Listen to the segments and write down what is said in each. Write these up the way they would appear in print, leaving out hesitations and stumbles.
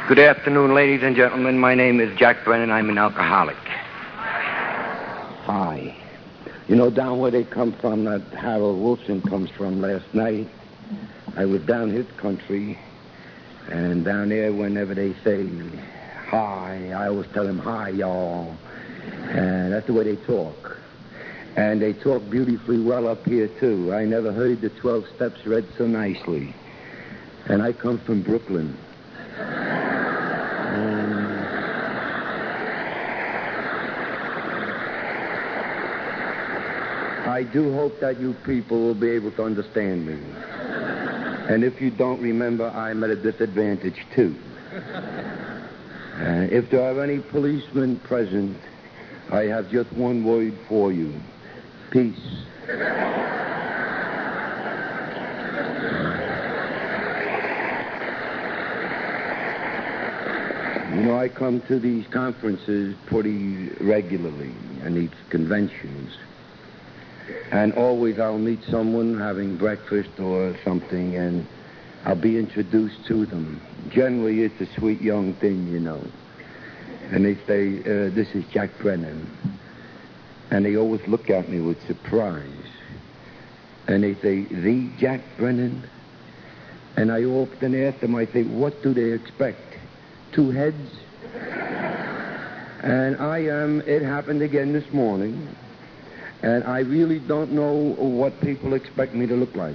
Good afternoon, ladies and gentlemen. My name is Jack Brennan. I'm an alcoholic. Hi. You know, down where they come from, that Harold Wilson comes from last night, I was down his country, and down there, whenever they say hi, I always tell them, hi, y'all. And that's the way they talk. And they talk beautifully well up here, too. I never heard the 12 steps read so nicely. And I come from Brooklyn. I do hope that you people will be able to understand me. And if you don't remember, I'm at a disadvantage, too. If there are any policemen present, I have just one word for you. Peace. You know, I come to these conferences pretty regularly and these conventions. And always I'll meet someone having breakfast or something, and I'll be introduced to them. Generally, it's a sweet young thing, you know. And they say, this is Jack Brennan. And they always look at me with surprise. And they say, the Jack Brennan? And I often ask them, I say, what do they expect? 2 heads? And it happened again this morning. And I really don't know what people expect me to look like.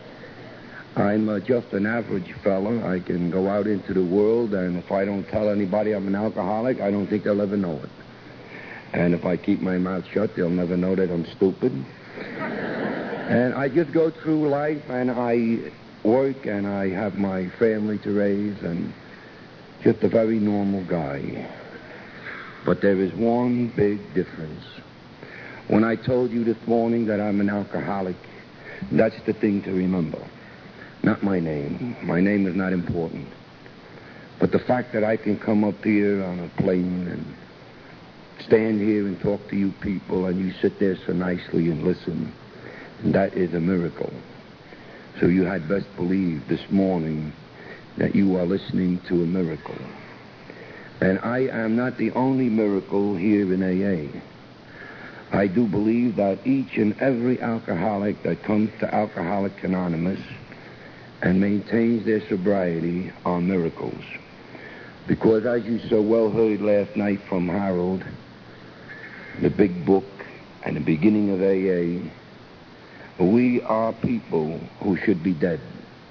I'm just an average fella. I can go out into the world, and if I don't tell anybody I'm an alcoholic, I don't think they'll ever know it. And if I keep my mouth shut, they'll never know that I'm stupid. And I just go through life, and I work, and I have my family to raise, and just a very normal guy. But there is one big difference. When I told you this morning that I'm an alcoholic, that's the thing to remember. Not my name. My name is not important. But the fact that I can come up here on a plane and stand here and talk to you people, and you sit there so nicely and listen, that is a miracle. So you had best believe this morning that you are listening to a miracle. And I am not the only miracle here in AA. I do believe that each and every alcoholic that comes to Alcoholics Anonymous and maintains their sobriety are miracles. Because as you so well heard last night from Harold, the big book and the beginning of AA, we are people who should be dead.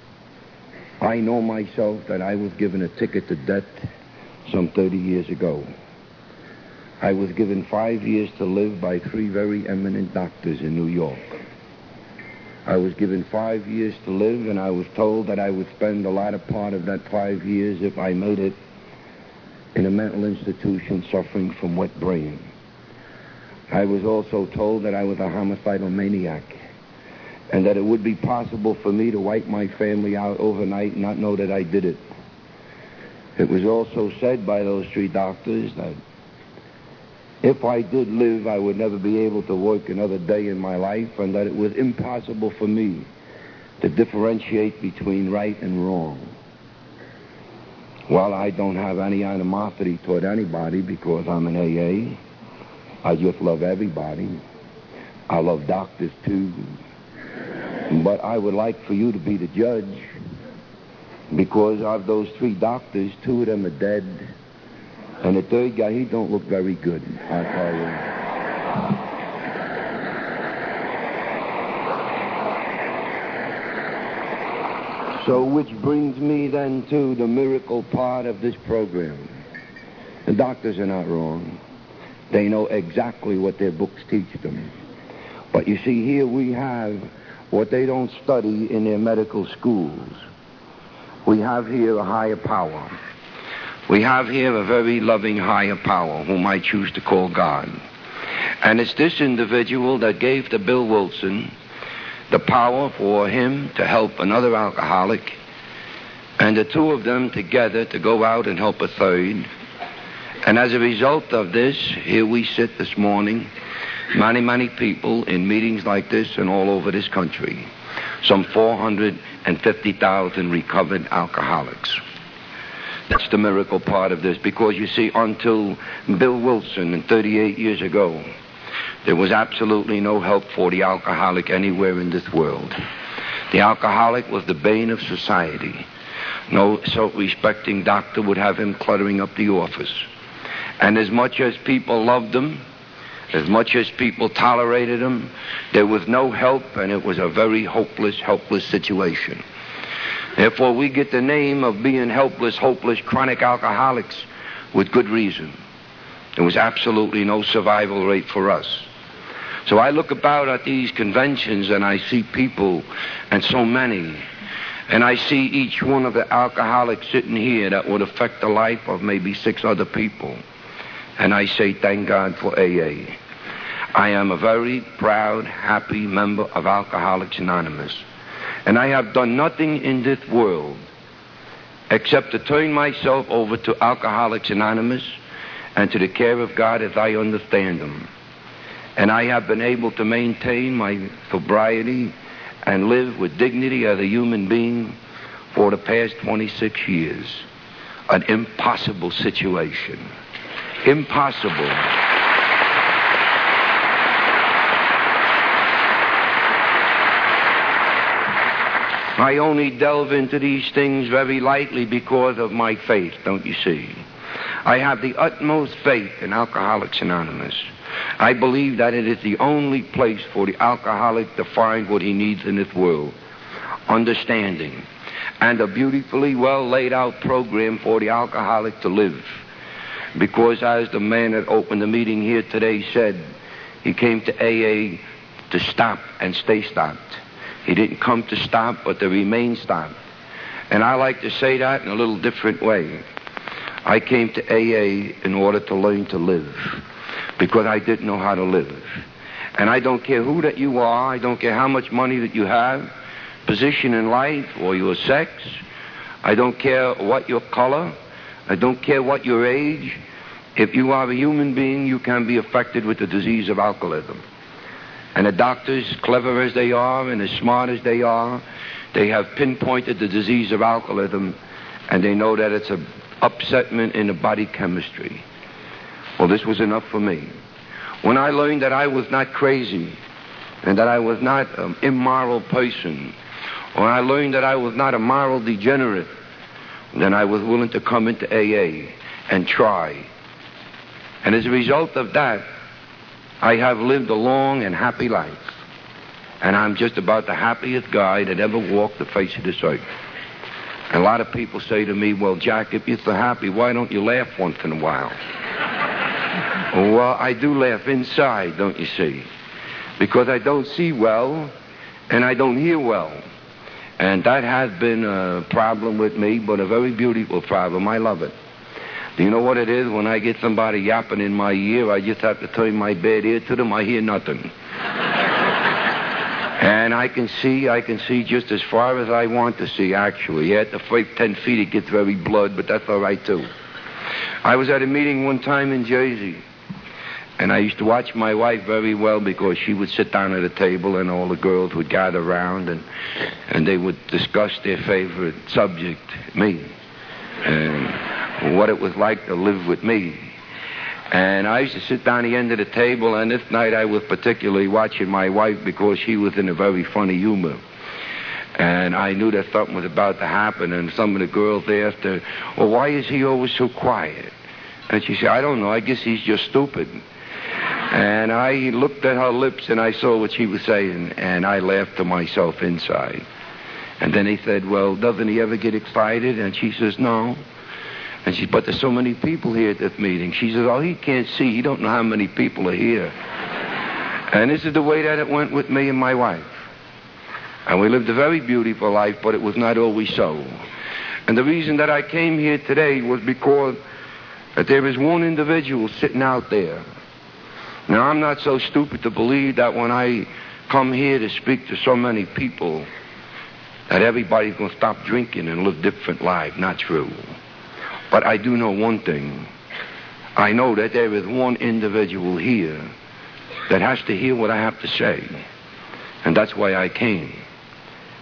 I know myself that I was given a ticket to death some 30 years ago. I was given 5 years to live by 3 very eminent doctors in New York. I was given 5 years to live, and I was told that I would spend the latter part of that 5 years, if I made it, in a mental institution suffering from wet brain. I was also told that I was a homicidal maniac, and that it would be possible for me to wipe my family out overnight and not know that I did it. It was also said by those 3 doctors that if I did live, I would never be able to work another day in my life, and that it was impossible for me to differentiate between right and wrong. Well, I don't have any animosity toward anybody because I'm an AA. I just love everybody. I love doctors, too. But I would like for you to be the judge, because of those 3 doctors, 2 of them are dead. And the 3rd guy, he don't look very good, I tell you. So which brings me then to the miracle part of this program. The doctors are not wrong. They know exactly what their books teach them. But you see, here we have what they don't study in their medical schools. We have here a higher power. We have here a very loving higher power, whom I choose to call God. And it's this individual that gave to Bill Wilson the power for him to help another alcoholic, and the 2 of them together to go out and help a 3rd. And as a result of this, here we sit this morning, many, many people in meetings like this and all over this country, some 450,000 recovered alcoholics. That's the miracle part of this, because you see, until Bill Wilson and 38 years ago, there was absolutely no help for the alcoholic anywhere in this world. The alcoholic was the bane of society. No self-respecting doctor would have him cluttering up the office. And as much as people loved him, as much as people tolerated him, there was no help, and it was a very hopeless, helpless situation. Therefore, we get the name of being helpless, hopeless, chronic alcoholics with good reason. There was absolutely no survival rate for us. So I look about at these conventions and I see people, and so many, and I see each one of the alcoholics sitting here that would affect the life of maybe 6 other people. And I say, thank God for AA. I am a very proud, happy member of Alcoholics Anonymous. And I have done nothing in this world except to turn myself over to Alcoholics Anonymous and to the care of God as I understand them. And I have been able to maintain my sobriety and live with dignity as a human being for the past 26 years. An impossible situation. Impossible. I only delve into these things very lightly because of my faith, don't you see? I have the utmost faith in Alcoholics Anonymous. I believe that it is the only place for the alcoholic to find what he needs in this world. Understanding. And a beautifully well laid out program for the alcoholic to live. Because as the man that opened the meeting here today said, he came to AA to stop and stay stopped. He didn't come to stop, but to remain stopped. And I like to say that in a little different way. I came to AA in order to learn to live, because I didn't know how to live. And I don't care who that you are, I don't care how much money that you have, position in life, or your sex. I don't care what your color. I don't care what your age. If you are a human being, you can be affected with the disease of alcoholism. And the doctors, clever as they are and as smart as they are, they have pinpointed the disease of alcoholism, and they know that it's an upsetment in the body chemistry. Well, this was enough for me. When I learned that I was not crazy and that I was not an immoral person, when I learned that I was not a moral degenerate, then I was willing to come into AA and try. And as a result of that, I have lived a long and happy life. And I'm just about the happiest guy that ever walked the face of this earth. And a lot of people say to me, well, Jack, if you're so happy, why don't you laugh once in a while? Well, I do laugh inside, don't you see? Because I don't see well, and I don't hear well. And that has been a problem with me, but a very beautiful problem. I love it. Do you know what it is? When I get somebody yapping in my ear, I just have to turn my bad ear to them. I hear nothing. And I can see just as far as I want to see, actually. At the first 10 feet, it gets very blood, but that's all right, too. I was at a meeting one time in Jersey, and I used to watch my wife very well because she would sit down at a table and all the girls would gather around and they would discuss their favorite subject, me, and what it was like to live with me. And I used to sit down at the end of the table, and this night I was particularly watching my wife because she was in a very funny humor. And I knew that something was about to happen, and some of the girls asked her, well, why is he always so quiet? And she said, I don't know, I guess he's just stupid. And I looked at her lips, and I saw what she was saying, and I laughed to myself inside. And then he said, well, doesn't he ever get excited? And she says, no. And she said, but there's so many people here at this meeting. She says, oh, he can't see. He don't know how many people are here. And this is the way that it went with me and my wife. And we lived a very beautiful life, but it was not always so. And the reason that I came here today was because that there is one individual sitting out there. Now, I'm not so stupid to believe that when I come here to speak to so many people, that everybody's going to stop drinking and live different lives. Not true. But I do know one thing. I know that there is one individual here that has to hear what I have to say. And that's why I came.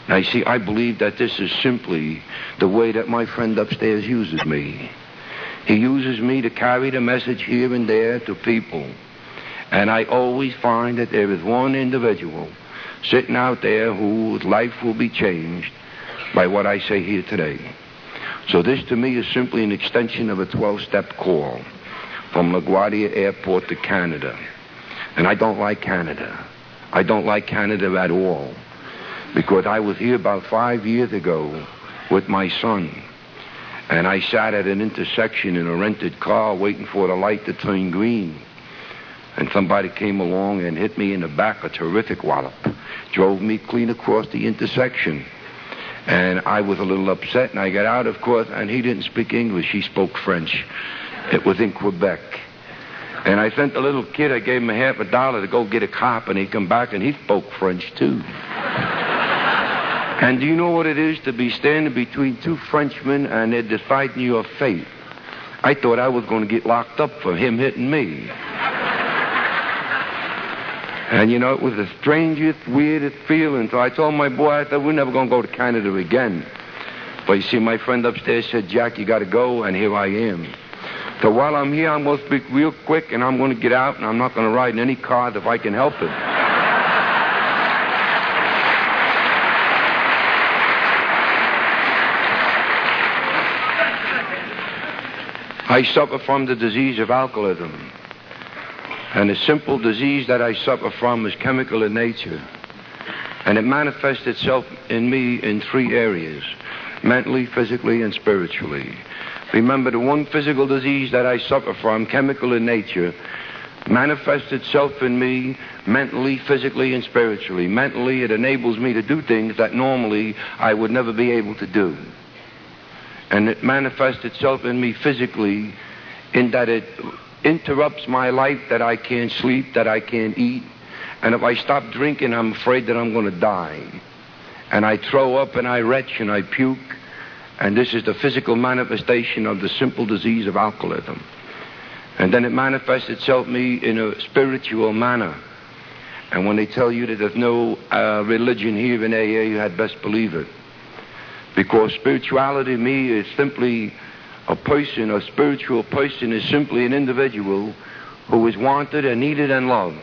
Now, you see, I believe that this is simply the way that my friend upstairs uses me. He uses me to carry the message here and there to people. And I always find that there is one individual sitting out there whose life will be changed by what I say here today. So this to me is simply an extension of a 12-step call from LaGuardia Airport to Canada. And I don't like Canada. I don't like Canada at all. Because I was here about 5 years ago with my son. And I sat at an intersection in a rented car waiting for the light to turn green. And somebody came along and hit me in the back, a terrific wallop. Drove me clean across the intersection. And I was a little upset, and I got out, of course, and he didn't speak English. He spoke French. It was in Quebec. And I sent the little kid, I gave him $50 to go get a cop, and he come back, and he spoke French, too. And do you know what it is to be standing between two Frenchmen, and they're deciding your fate? I thought I was going to get locked up for him hitting me. And, you know, it was the strangest, weirdest feeling. So I told my boy, I said, we're never going to go to Canada again. But you see, my friend upstairs said, Jack, you got to go, and here I am. So while I'm here, I'm going to speak real quick, and I'm going to get out, and I'm not going to ride in any cars if I can help it. I suffer from the disease of alcoholism. And the simple disease that I suffer from is chemical in nature. And it manifests itself in me in 3 areas: mentally, physically, and spiritually. Remember, the one physical disease that I suffer from, chemical in nature, manifests itself in me mentally, physically, and spiritually. Mentally, it enables me to do things that normally I would never be able to do. And it manifests itself in me physically in that it interrupts my life, that I can't sleep, that I can't eat. And if I stop drinking, I'm afraid that I'm going to die. And I throw up and I retch and I puke. And this is the physical manifestation of the simple disease of alcoholism. And then it manifests itself in me in a spiritual manner. And when they tell you that there's no religion here in AA, you had best believe it. Because spirituality to me is simply a person, a spiritual person is simply an individual who is wanted and needed and loved.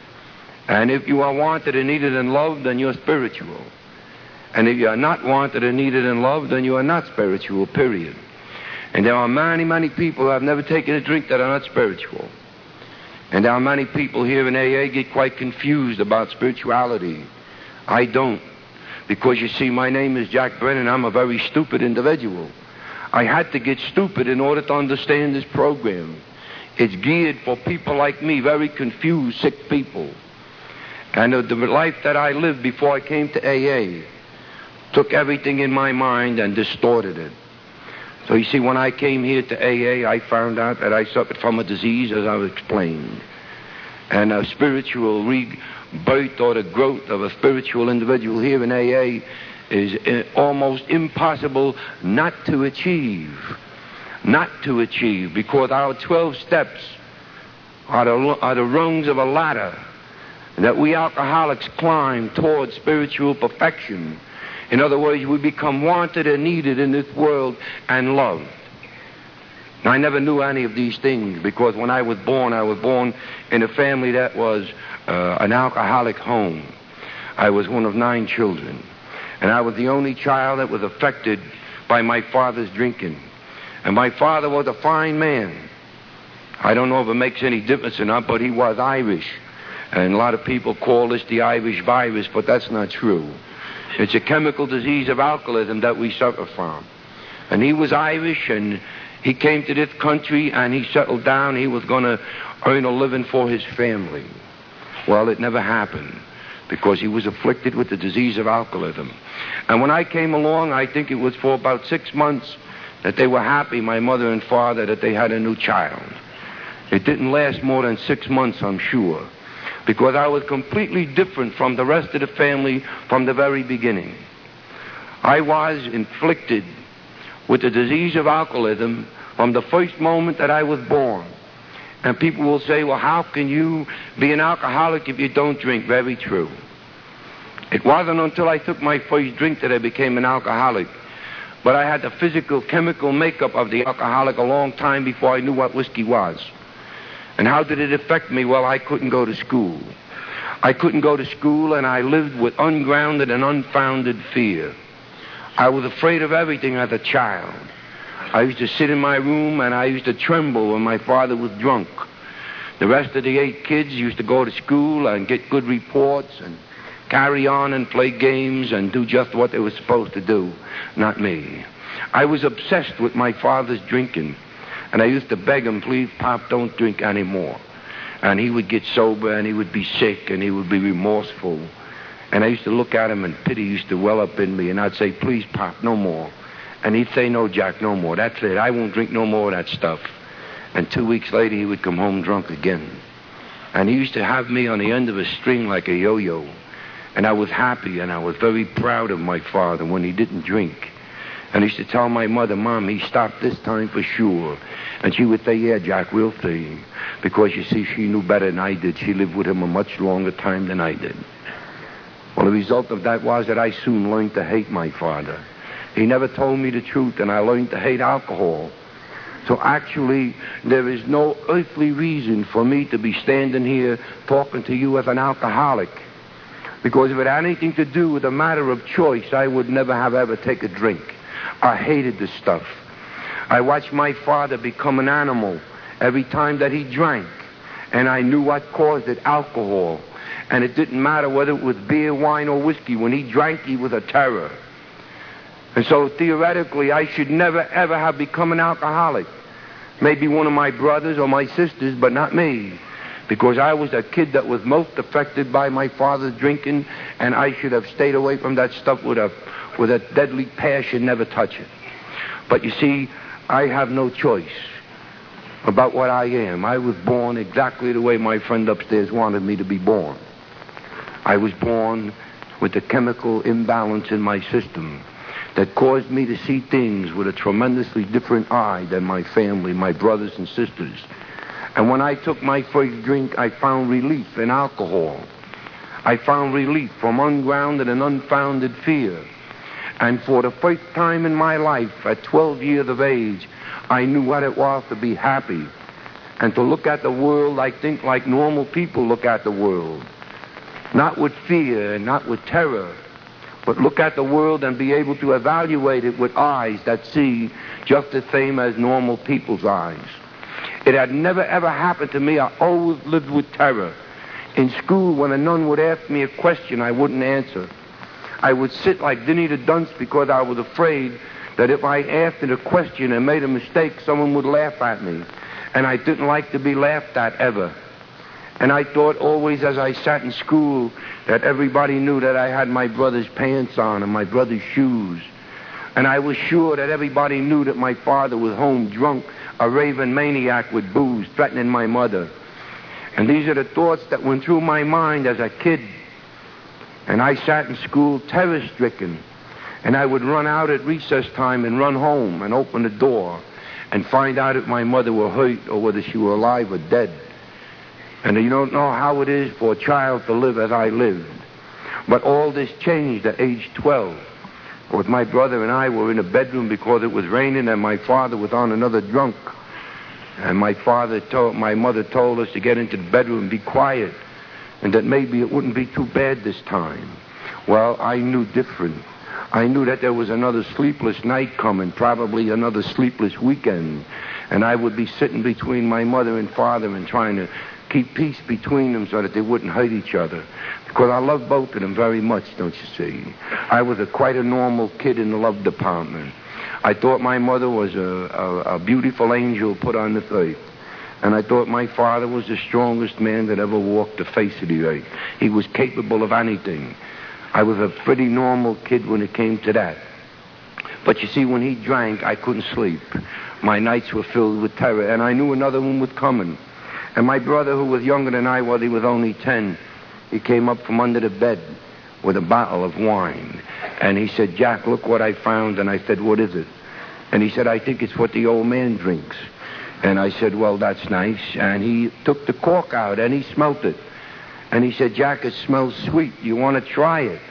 And if you are wanted and needed and loved, then you're spiritual. And if you are not wanted and needed and loved, then you are not spiritual, period. And there are many, many people who have never taken a drink that are not spiritual. And there are many people here in AA get quite confused about spirituality. I don't. Because, you see, my name is Jack Brennan. I'm a very stupid individual. I had to get stupid in order to understand this program. It's geared for people like me, very confused, sick people. And the life that I lived before I came to AA took everything in my mind and distorted it. So, you see, when I came here to AA, I found out that I suffered from a disease, as I've explained. And a spiritual rebirth or the growth of a spiritual individual here in AA is almost impossible not to achieve. Not to achieve, because our 12 steps are the rungs of a ladder that we alcoholics climb towards spiritual perfection. In other words, we become wanted and needed in this world and loved. Now, I never knew any of these things, because when I was born in a family that was an alcoholic home. I was one of 9 children. And I was the only child that was affected by my father's drinking. And my father was a fine man. I don't know if it makes any difference or not, but he was Irish. And a lot of people call this the Irish virus, but that's not true. It's a chemical disease of alcoholism that we suffer from. And he was Irish, and he came to this country, and he settled down. He was going to earn a living for his family. Well, it never happened, because he was afflicted with the disease of alcoholism. And when I came along, I think it was for about 6 months that they were happy, my mother and father, that they had a new child. It didn't last more than 6 months, I'm sure, because I was completely different from the rest of the family from the very beginning. I was inflicted with the disease of alcoholism from the first moment that I was born. And people will say, well, how can you be an alcoholic if you don't drink? Very true. It wasn't until I took my first drink that I became an alcoholic. But I had the physical, chemical makeup of the alcoholic a long time before I knew what whiskey was. And how did it affect me? Well, I couldn't go to school. I couldn't go to school, and I lived with ungrounded and unfounded fear. I was afraid of everything as a child. I used to sit in my room, and I used to tremble when my father was drunk. The rest of the 8 kids used to go to school and get good reports and carry on and play games and do just what they were supposed to do. Not me. I was obsessed with my father's drinking, and I used to beg him, please, Pop, don't drink anymore. And he would get sober, and he would be sick, and he would be remorseful. And I used to look at him, and pity used to well up in me, and I'd say, please, Pop, no more. And he'd say, no, Jack, no more. That's it. I won't drink no more of that stuff. And 2 weeks later, he would come home drunk again. And he used to have me on the end of a string like a yo-yo. And I was happy, and I was very proud of my father when he didn't drink. And I used to tell my mother, Mom, he stopped this time for sure. And she would say, yeah, Jack, we'll see. Because, you see, she knew better than I did. She lived with him a much longer time than I did. Well, the result of that was that I soon learned to hate my father. He never told me the truth, and I learned to hate alcohol. So actually, there is no earthly reason for me to be standing here talking to you as an alcoholic. Because if it had anything to do with a matter of choice, I would never have ever taken a drink. I hated the stuff. I watched my father become an animal every time that he drank. And I knew what caused it, alcohol. And it didn't matter whether it was beer, wine, or whiskey. When he drank, he was a terror. And so theoretically, I should never, ever have become an alcoholic. Maybe one of my brothers or my sisters, but not me. Because I was a kid that was most affected by my father's drinking, and I should have stayed away from that stuff with a deadly passion, never touch it. But you see, I have no choice about what I am. I was born exactly the way my friend upstairs wanted me to be born. I was born with a chemical imbalance in my system that caused me to see things with a tremendously different eye than my family, my brothers and sisters. And when I took my first drink, I found relief in alcohol. I found relief from ungrounded and unfounded fear. And for the first time in my life, at 12 years of age, I knew what it was to be happy and to look at the world, I think, like normal people look at the world. Not with fear and not with terror, but look at the world and be able to evaluate it with eyes that see just the same as normal people's eyes. It had never, ever happened to me. I always lived with terror. In school, when a nun would ask me a question, I wouldn't answer. I would sit like Dinny the Dunce because I was afraid that if I asked it a question and made a mistake, someone would laugh at me. And I didn't like to be laughed at ever. And I thought always as I sat in school that everybody knew that I had my brother's pants on and my brother's shoes. And I was sure that everybody knew that my father was home drunk, a raving maniac with booze, threatening my mother. And these are the thoughts that went through my mind as a kid. And I sat in school terror-stricken. And I would run out at recess time and run home and open the door and find out if my mother were hurt or whether she were alive or dead. And you don't know how it is for a child to live as I lived. But all this changed at age 12. Because my brother and I were in a bedroom because it was raining and my father was on another drunk. And my mother told us to get into the bedroom and be quiet. And that maybe it wouldn't be too bad this time. Well, I knew different. I knew that there was another sleepless night coming, probably another sleepless weekend. And I would be sitting between my mother and father and trying to keep peace between them so that they wouldn't hurt each other. Because I love both of them very much, don't you see? I was quite a normal kid in the love department. I thought my mother was a beautiful angel put on this earth. And I thought my father was the strongest man that ever walked the face of the earth. He was capable of anything. I was a pretty normal kid when it came to that. But you see, when he drank, I couldn't sleep. My nights were filled with terror, and I knew another one was coming. And my brother, who was younger than I was, he was only 10, he came up from under the bed with a bottle of wine. And he said, Jack, look what I found. And I said, what is it? And he said, I think it's what the old man drinks. And I said, well, that's nice. And he took the cork out and he smelt it. And he said, Jack, it smells sweet. You want to try it?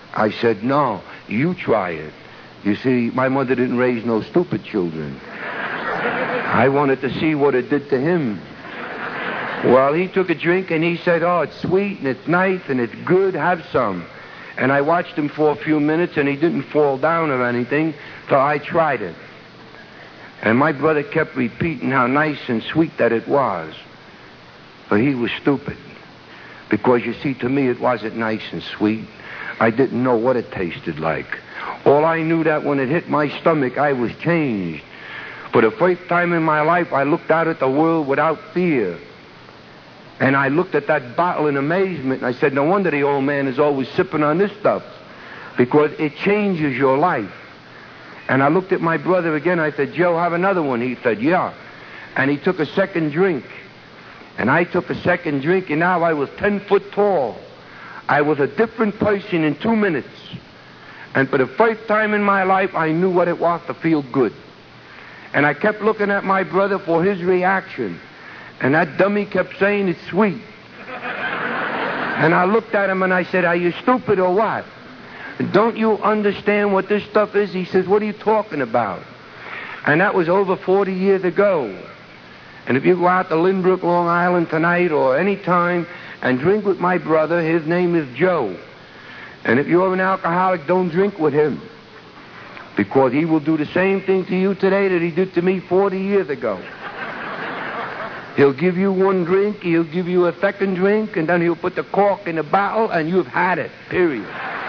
I said, no, you try it. You see, my mother didn't raise no stupid children. I wanted to see what it did to him. Well, he took a drink and he said, oh, it's sweet and it's nice and it's good, have some. And I watched him for a few minutes and he didn't fall down or anything, so I tried it. And my brother kept repeating how nice and sweet that it was. But he was stupid. Because, you see, to me it wasn't nice and sweet. I didn't know what it tasted like. All I knew that when it hit my stomach, I was changed. For the first time in my life, I looked out at the world without fear. And I looked at that bottle in amazement, and I said, no wonder the old man is always sipping on this stuff, because it changes your life. And I looked at my brother again. I said, Joe, have another one. He said, yeah. And he took a second drink. And I took a second drink, and now I was 10 foot tall. I was a different person in 2 minutes. And for the first time in my life, I knew what it was to feel good. And I kept looking at my brother for his reaction. And that dummy kept saying it's sweet. And I looked at him and I said, are you stupid or what? Don't you understand what this stuff is? He says, what are you talking about? And that was over 40 years ago. And if you go out to Lynbrook, Long Island tonight or any time and drink with my brother, his name is Joe. And if you're an alcoholic, don't drink with him. Because he will do the same thing to you today that he did to me 40 years ago. He'll give you one drink, he'll give you a second drink, and then he'll put the cork in the bottle, and you've had it, period.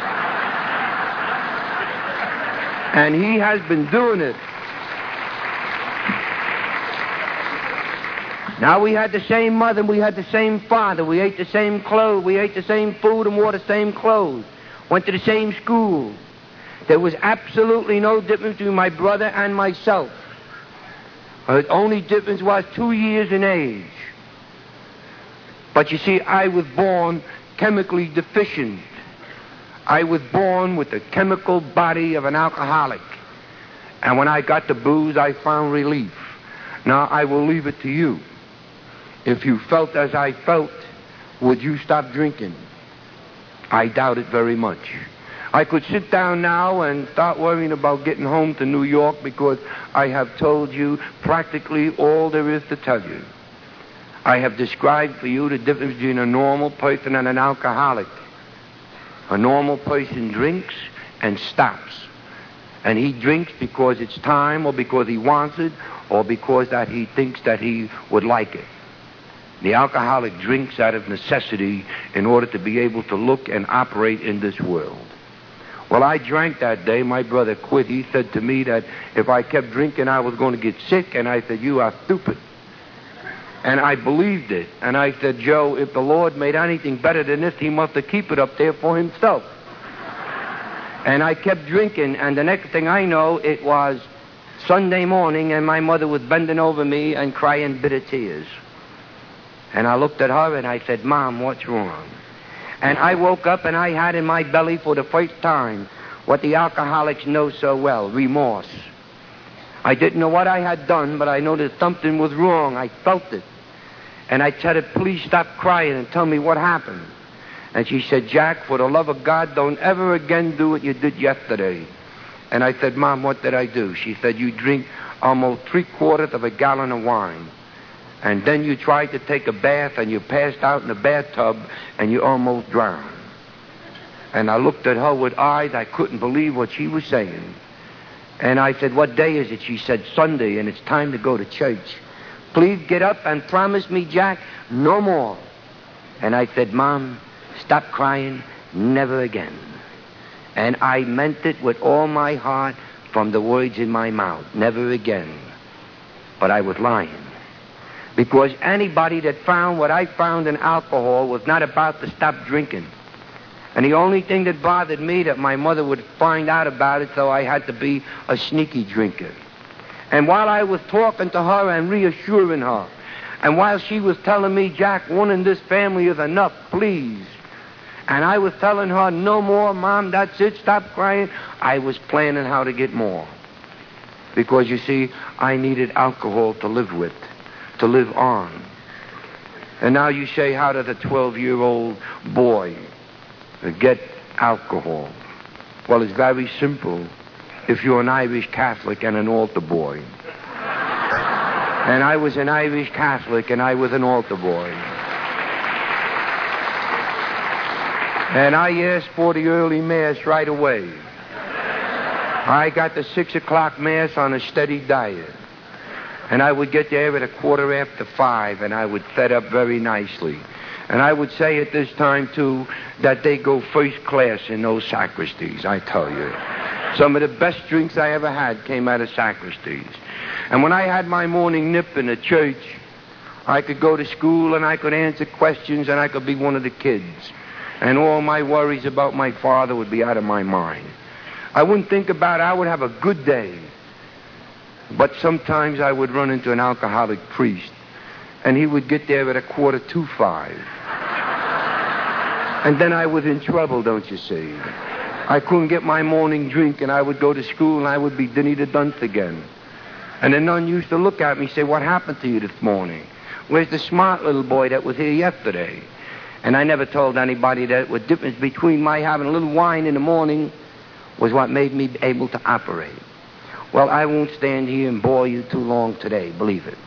And he has been doing it. Now, we had the same mother, we had the same father, we ate the same clothes, we ate the same food and wore the same clothes, went to the same school. There was absolutely no difference between my brother and myself. The only difference was 2 years in age. But you see, I was born chemically deficient. I was born with the chemical body of an alcoholic. And when I got the booze, I found relief. Now, I will leave it to you. If you felt as I felt, would you stop drinking? I doubt it very much. I could sit down now and start worrying about getting home to New York because I have told you practically all there is to tell you. I have described for you the difference between a normal person and an alcoholic. A normal person drinks and stops. And he drinks because it's time or because he wants it or because that he thinks that he would like it. The alcoholic drinks out of necessity in order to be able to look and operate in this world. Well, I drank that day. My brother quit. He said to me that if I kept drinking, I was going to get sick. And I said, you are stupid. And I believed it. And I said, Joe, if the Lord made anything better than this, he must have kept it up there for himself. And I kept drinking. And the next thing I know, it was Sunday morning, and my mother was bending over me and crying bitter tears. And I looked at her and I said, Mom, what's wrong? And I woke up and I had in my belly for the first time what the alcoholics know so well, remorse. I didn't know what I had done, but I know that something was wrong. I felt it. And I said, please stop crying and tell me what happened. And she said, Jack, for the love of God, don't ever again do what you did yesterday. And I said, Mom, what did I do? She said, you drink almost 3/4 of a gallon of wine. And then you tried to take a bath and you passed out in the bathtub and you almost drowned. And I looked at her with eyes, I couldn't believe what she was saying. And I said, what day is it? She said, Sunday, and it's time to go to church. Please get up and promise me, Jack, no more. And I said, Mom, stop crying, never again. And I meant it with all my heart from the words in my mouth, never again. But I was lying. Because anybody that found what I found in alcohol was not about to stop drinking. And the only thing that bothered me that my mother would find out about it, so I had to be a sneaky drinker. And while I was talking to her and reassuring her, and while she was telling me, Jack, one in this family is enough, please. And I was telling her, no more, Mom, that's it, stop crying. I was planning how to get more. Because, you see, I needed alcohol to live with, to live on. And now you say, how does a 12-year-old boy get alcohol? Well, it's very simple if you're an Irish Catholic and an altar boy. And I was an Irish Catholic and I was an altar boy. And I asked for the early Mass right away. I got the 6 o'clock Mass on a steady diet. And I would get there at 5:15, and I would set up very nicely. And I would say at this time, too, that they go first class in those sacristies, I tell you. Some of the best drinks I ever had came out of sacristies. And when I had my morning nip in the church, I could go to school and I could answer questions and I could be one of the kids. And all my worries about my father would be out of my mind. I wouldn't think about it. I would have a good day. But sometimes I would run into an alcoholic priest, and he would get there at 5:15. And then I was in trouble, don't you see? I couldn't get my morning drink, and I would go to school, and I would be Dinny the Dunce again. And the nun used to look at me and say, "What happened to you this morning? Where's the smart little boy that was here yesterday?" And I never told anybody that the difference between my having a little wine in the morning was what made me able to operate. Well, I won't stand here and bore you too long today, believe it.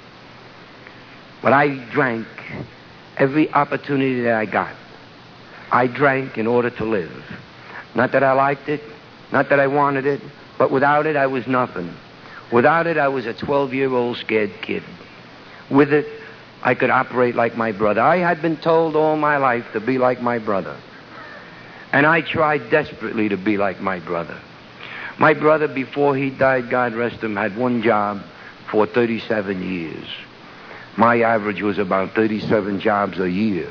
But I drank every opportunity that I got. I drank in order to live. Not that I liked it, not that I wanted it, but without it, I was nothing. Without it, I was a 12-year-old scared kid. With it, I could operate like my brother. I had been told all my life to be like my brother. And I tried desperately to be like my brother. My brother, before he died, God rest him, had one job for 37 years. My average was about 37 jobs a year.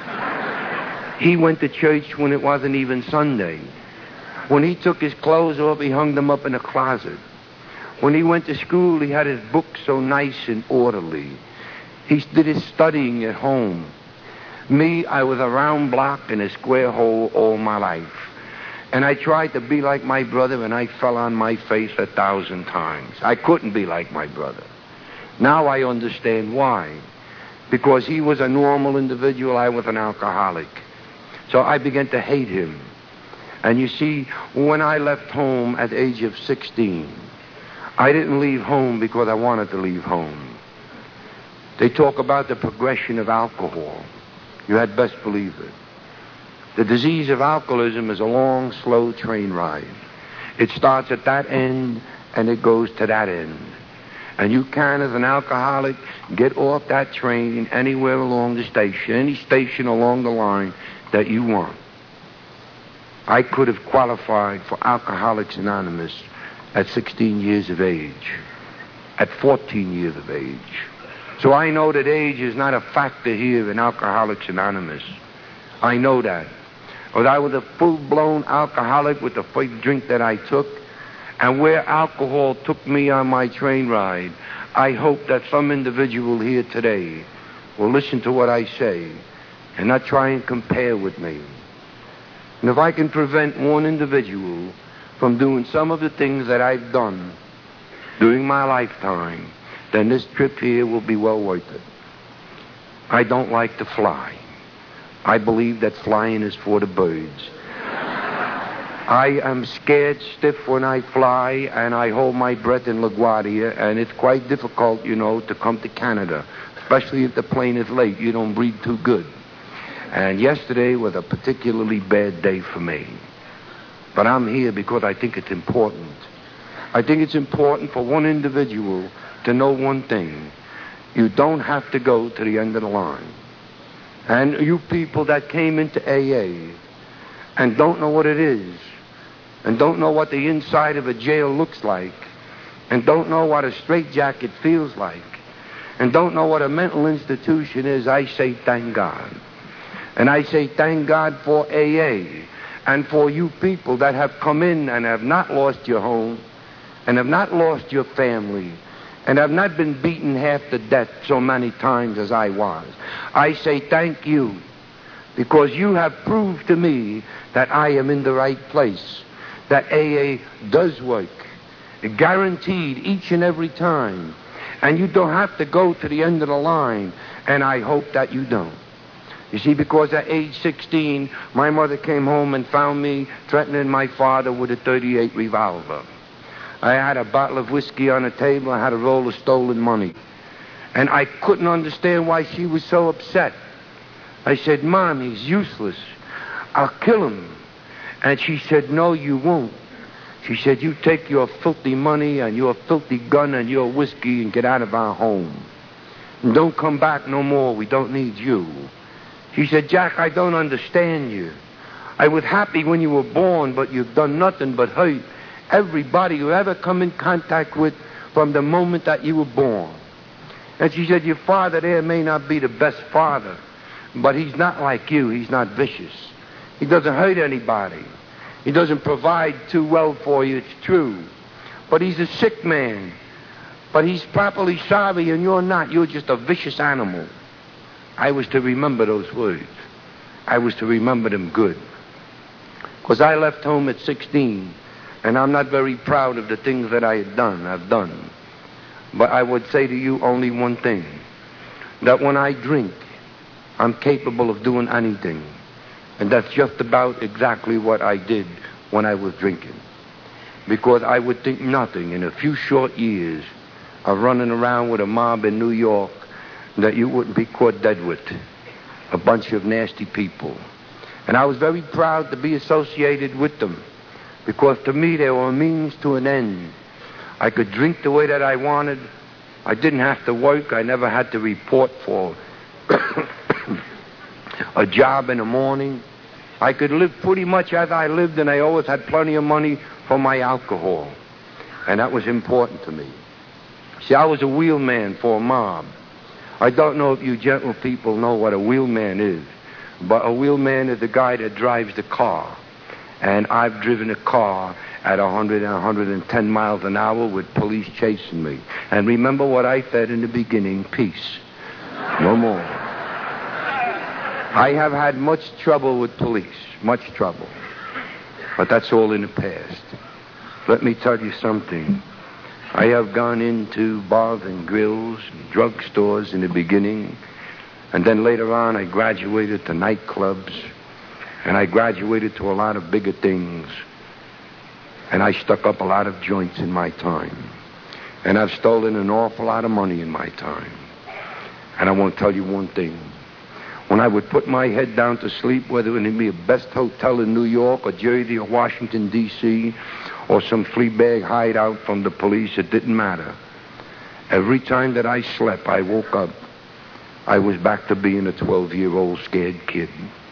He went to church when it wasn't even Sunday. When he took his clothes off, he hung them up in a closet. When he went to school, he had his books so nice and orderly. He did his studying at home. Me, I was a round block in a square hole all my life. And I tried to be like my brother, and I fell on my face 1,000 times. I couldn't be like my brother. Now I understand why. Because he was a normal individual, I was an alcoholic. So I began to hate him. And you see, when I left home at the age of 16, I didn't leave home because I wanted to leave home. They talk about the progression of alcohol. You had best believe it. The disease of alcoholism is a long, slow train ride. It starts at that end, and it goes to that end. And you can, as an alcoholic, get off that train anywhere along the station, any station along the line that you want. I could have qualified for Alcoholics Anonymous at 16 years of age, at 14 years of age. So I know that age is not a factor here in Alcoholics Anonymous. I know that. But I was a full-blown alcoholic with the first drink that I took. And where alcohol took me on my train ride, I hope that some individual here today will listen to what I say and not try and compare with me. And if I can prevent one individual from doing some of the things that I've done during my lifetime, then this trip here will be well worth it. I don't like to fly. I believe that flying is for the birds. I am scared stiff when I fly, and I hold my breath in LaGuardia, and it's quite difficult, to come to Canada, especially if the plane is late. You don't breathe too good. And yesterday was a particularly bad day for me. But I'm here because I think it's important. I think it's important for one individual to know one thing. You don't have to go to the end of the line. And you people that came into AA and don't know what it is, and don't know what the inside of a jail looks like, and don't know what a straitjacket feels like, and don't know what a mental institution is, I say thank God. And I say thank God for AA and for you people that have come in and have not lost your home and have not lost your family and have not been beaten half to death so many times as I was. I say thank you, because you have proved to me that I am in the right place, that AA does work, guaranteed each and every time, and you don't have to go to the end of the line, and I hope that you don't. You see, because at age 16, my mother came home and found me threatening my father with a .38 revolver. I had a bottle of whiskey on the table. I had a roll of stolen money. And I couldn't understand why she was so upset. I said, Mom, he's useless. I'll kill him. And she said, no, you won't. She said, you take your filthy money and your filthy gun and your whiskey and get out of our home. And don't come back no more. We don't need you. She said, Jack, I don't understand you. I was happy when you were born, but you've done nothing but hurt everybody you ever come in contact with from the moment that you were born. And she said, your father there may not be the best father, but he's not like you. He's not vicious. He doesn't hurt anybody. He doesn't provide too well for you, it's true. But he's a sick man. But he's properly sorry, and you're not. You're just a vicious animal. I was to remember those words. I was to remember them good. Because I left home at 16, and I'm not very proud of the things that I had done. I've done. But I would say to you only one thing, that when I drink, I'm capable of doing anything. And that's just about exactly what I did when I was drinking. Because I would think nothing in a few short years of running around with a mob in New York that you wouldn't be caught dead with. A bunch of nasty people. And I was very proud to be associated with them. Because to me they were a means to an end. I could drink the way that I wanted. I didn't have to work. I never had to report for a job in the morning. I could live pretty much as I lived, and I always had plenty of money for my alcohol. And that was important to me. See, I was a wheelman for a mob. I don't know if you gentle people know what a wheelman is, but a wheelman is the guy that drives the car. And I've driven a car at 100 and 110 miles an hour with police chasing me. And remember what I said in the beginning, peace. No more. I have had much trouble with police, much trouble. But that's all in the past. Let me tell you something. I have gone into bars and grills and drugstores in the beginning. And then later on I graduated to nightclubs. And I graduated to a lot of bigger things. And I stuck up a lot of joints in my time. And I've stolen an awful lot of money in my time. And I want to tell you one thing. When I would put my head down to sleep, whether it be a best hotel in New York or Jersey or Washington, D.C., or some flea bag hideout from the police, it didn't matter. Every time that I slept, I woke up, I was back to being a 12-year-old scared kid.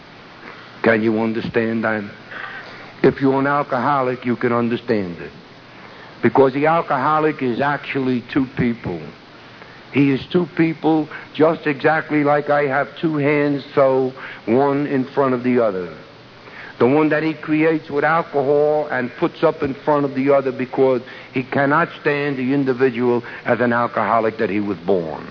Can you understand that? If you're an alcoholic, you can understand it. Because the alcoholic is actually two people. He is two people just exactly like I have two hands, so one in front of the other. The one that he creates with alcohol and puts up in front of the other because he cannot stand the individual as an alcoholic that he was born.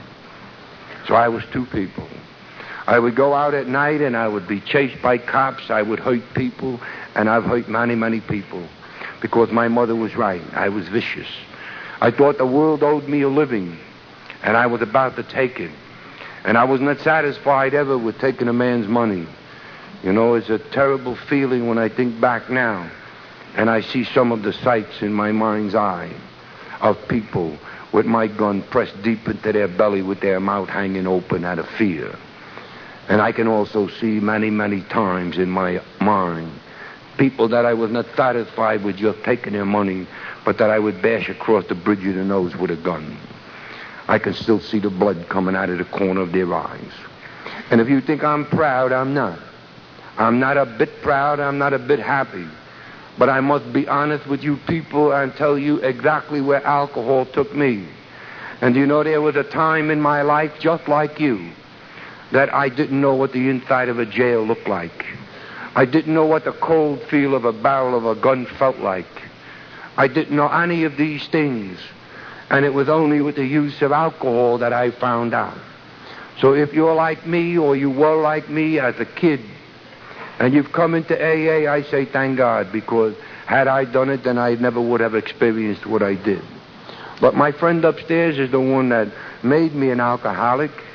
So I was two people. I would go out at night and I would be chased by cops. I would hurt people, and I've hurt many, many people because my mother was right. I was vicious. I thought the world owed me a living, and I was about to take it. And I was not satisfied ever with taking a man's money. You know, it's a terrible feeling when I think back now and I see some of the sights in my mind's eye of people with my gun pressed deep into their belly with their mouth hanging open out of fear. And I can also see many, many times in my mind people that I was not satisfied with just taking their money, but that I would bash across the bridge of the nose with a gun. I can still see the blood coming out of the corner of their eyes. And if you think I'm proud, I'm not. I'm not a bit proud. I'm not a bit happy. But I must be honest with you people and tell you exactly where alcohol took me. And you know, there was a time in my life, just like you, that I didn't know what the inside of a jail looked like. I didn't know what the cold feel of a barrel of a gun felt like. I didn't know any of these things. And it was only with the use of alcohol that I found out. So if you're like me, or you were like me as a kid, and you've come into AA, I say thank God, because had I done it, then I never would have experienced what I did. But my friend upstairs is the one that made me an alcoholic,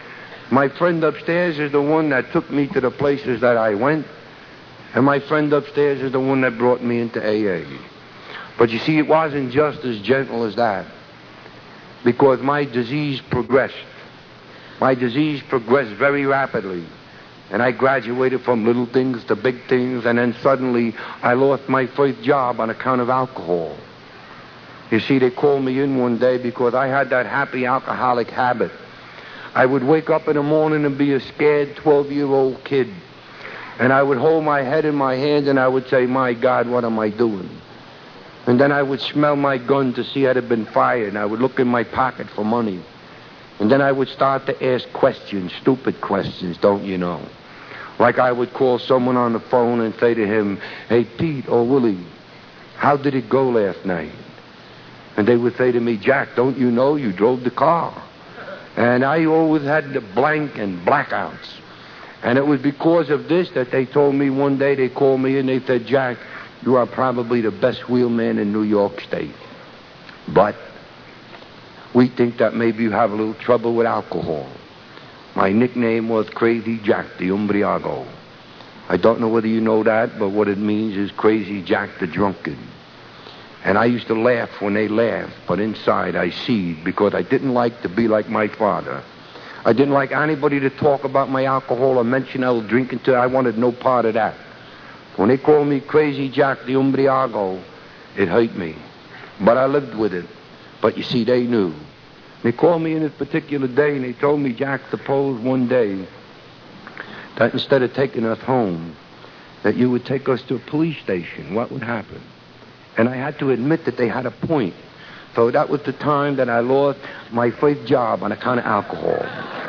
My friend upstairs is the one that took me to the places that I went, and my friend upstairs is the one that brought me into AA. But you see, it wasn't just as gentle as that, because my disease progressed. My disease progressed very rapidly, and I graduated from little things to big things, and then suddenly I lost my first job on account of alcohol. You see, they called me in one day because I had that happy alcoholic habit. I would wake up in the morning and be a scared 12-year-old kid, and I would hold my head in my hands and I would say, my God, what am I doing? And then I would smell my gun to see it had been fired, and I would look in my pocket for money. And then I would start to ask questions, stupid questions, don't you know? Like I would call someone on the phone and say to him, hey, Pete or Willie, how did it go last night? And they would say to me, Jack, don't you know you drove the car? And I always had the blank and blackouts. And it was because of this that they told me one day, they called me and they said, Jack, you are probably the best wheelman in New York State. But we think that maybe you have a little trouble with alcohol. My nickname was Crazy Jack the Umbriago. I don't know whether you know that, but what it means is Crazy Jack the Drunkard. And I used to laugh when they laughed, but inside I seethed because I didn't like to be like my father. I didn't like anybody to talk about my alcohol or mention I was drinking till I wanted no part of that. When they called me Crazy Jack the Umbriago, it hurt me. But I lived with it. But you see, they knew. They called me in this particular day and they told me, Jack, suppose one day that instead of taking us home, that you would take us to a police station. What would happen? And I had to admit that they had a point. So that was the time that I lost my first job on account of alcohol.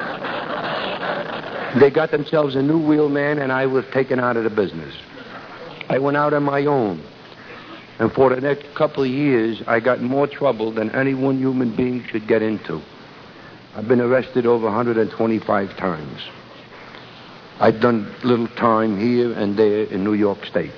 They got themselves a new wheelman, and I was taken out of the business. I went out on my own. And for the next couple of years, I got in more trouble than any one human being should get into. I've been arrested over 125 times. I've done little time here and there in New York State.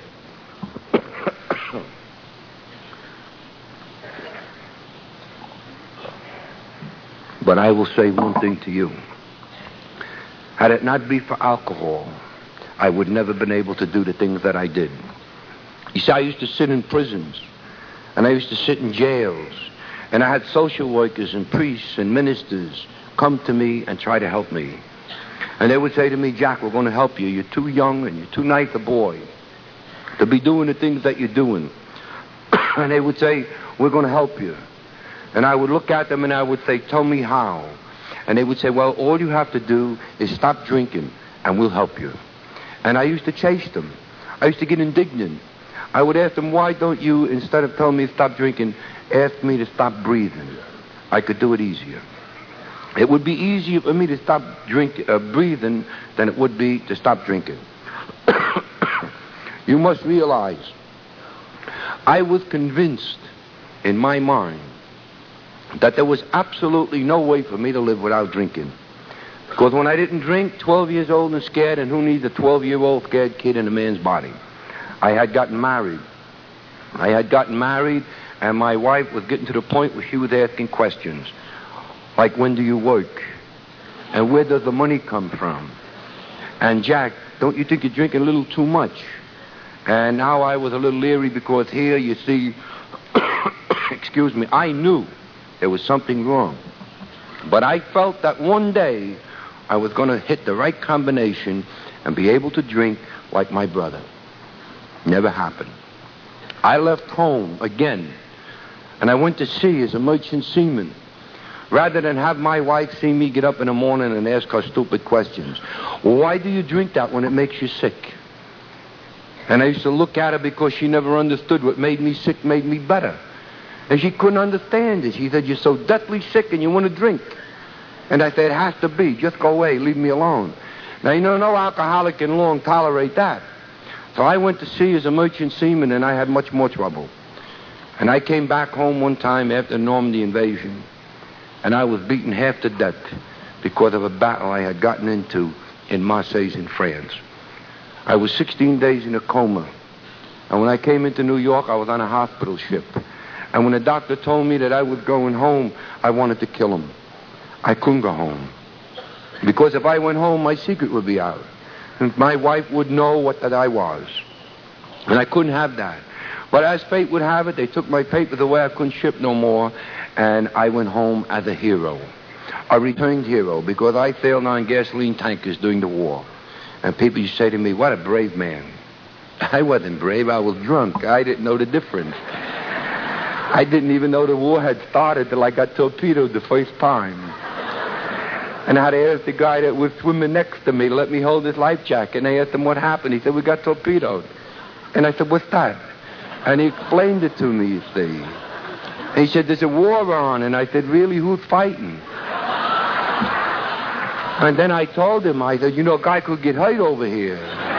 But I will say one thing to you. Had it not been for alcohol, I would never have been able to do the things that I did. You see, I used to sit in prisons, and I used to sit in jails, and I had social workers and priests and ministers come to me and try to help me. And they would say to me, Jack, we're going to help you. You're too young and you're too nice a boy to be doing the things that you're doing. And they would say, we're going to help you. And I would look at them and I would say, tell me how. And they would say, well, all you have to do is stop drinking and we'll help you. And I used to chase them. I used to get indignant. I would ask them, why don't you, instead of telling me to stop drinking, ask me to stop breathing? I could do it easier. It would be easier for me to stop breathing than it would be to stop drinking. You must realize, I was convinced in my mind that there was absolutely no way for me to live without drinking. Because when I didn't drink, 12 years old and scared, and who needs a 12-year-old scared kid in a man's body? I had gotten married. And my wife was getting to the point where she was asking questions. Like, when do you work? And where does the money come from? And, Jack, don't you think you're drinking a little too much? And now I was a little leery because here, you see, excuse me, I knew there was something wrong. But I felt that one day I was going to hit the right combination and be able to drink like my brother. Never happened. I left home again, and I went to sea as a merchant seaman, rather than have my wife see me get up in the morning and ask her stupid questions. Why do you drink that when it makes you sick? And I used to look at her because she never understood what made me sick made me better. And she couldn't understand it. She said, you're so deathly sick and you want to drink. And I said, it has to be. Just go away. Leave me alone. Now, you know, no alcoholic can long tolerate that. So I went to sea as a merchant seaman, and I had much more trouble. And I came back home one time after the Normandy invasion, and I was beaten half to death because of a battle I had gotten into in Marseille in France. I was 16 days in a coma. And when I came into New York, I was on a hospital ship. And when the doctor told me that I was going home, I wanted to kill him. I couldn't go home. Because if I went home, my secret would be out. And my wife would know that I was. And I couldn't have that. But as fate would have it, they took my papers away. I couldn't ship no more. And I went home as a hero. A returned hero, because I sailed on gasoline tankers during the war. And people used to say to me, what a brave man. I wasn't brave. I was drunk. I didn't know the difference. I didn't even know the war had started till I got torpedoed the first time. And I had to ask the guy that was swimming next to me to let me hold his life jacket. And I asked him what happened. He said, we got torpedoed. And I said, what's that? And he explained it to me, you see. And he said, there's a war on. And I said, really, who's fighting? And then I told him, I said, a guy could get hurt over here.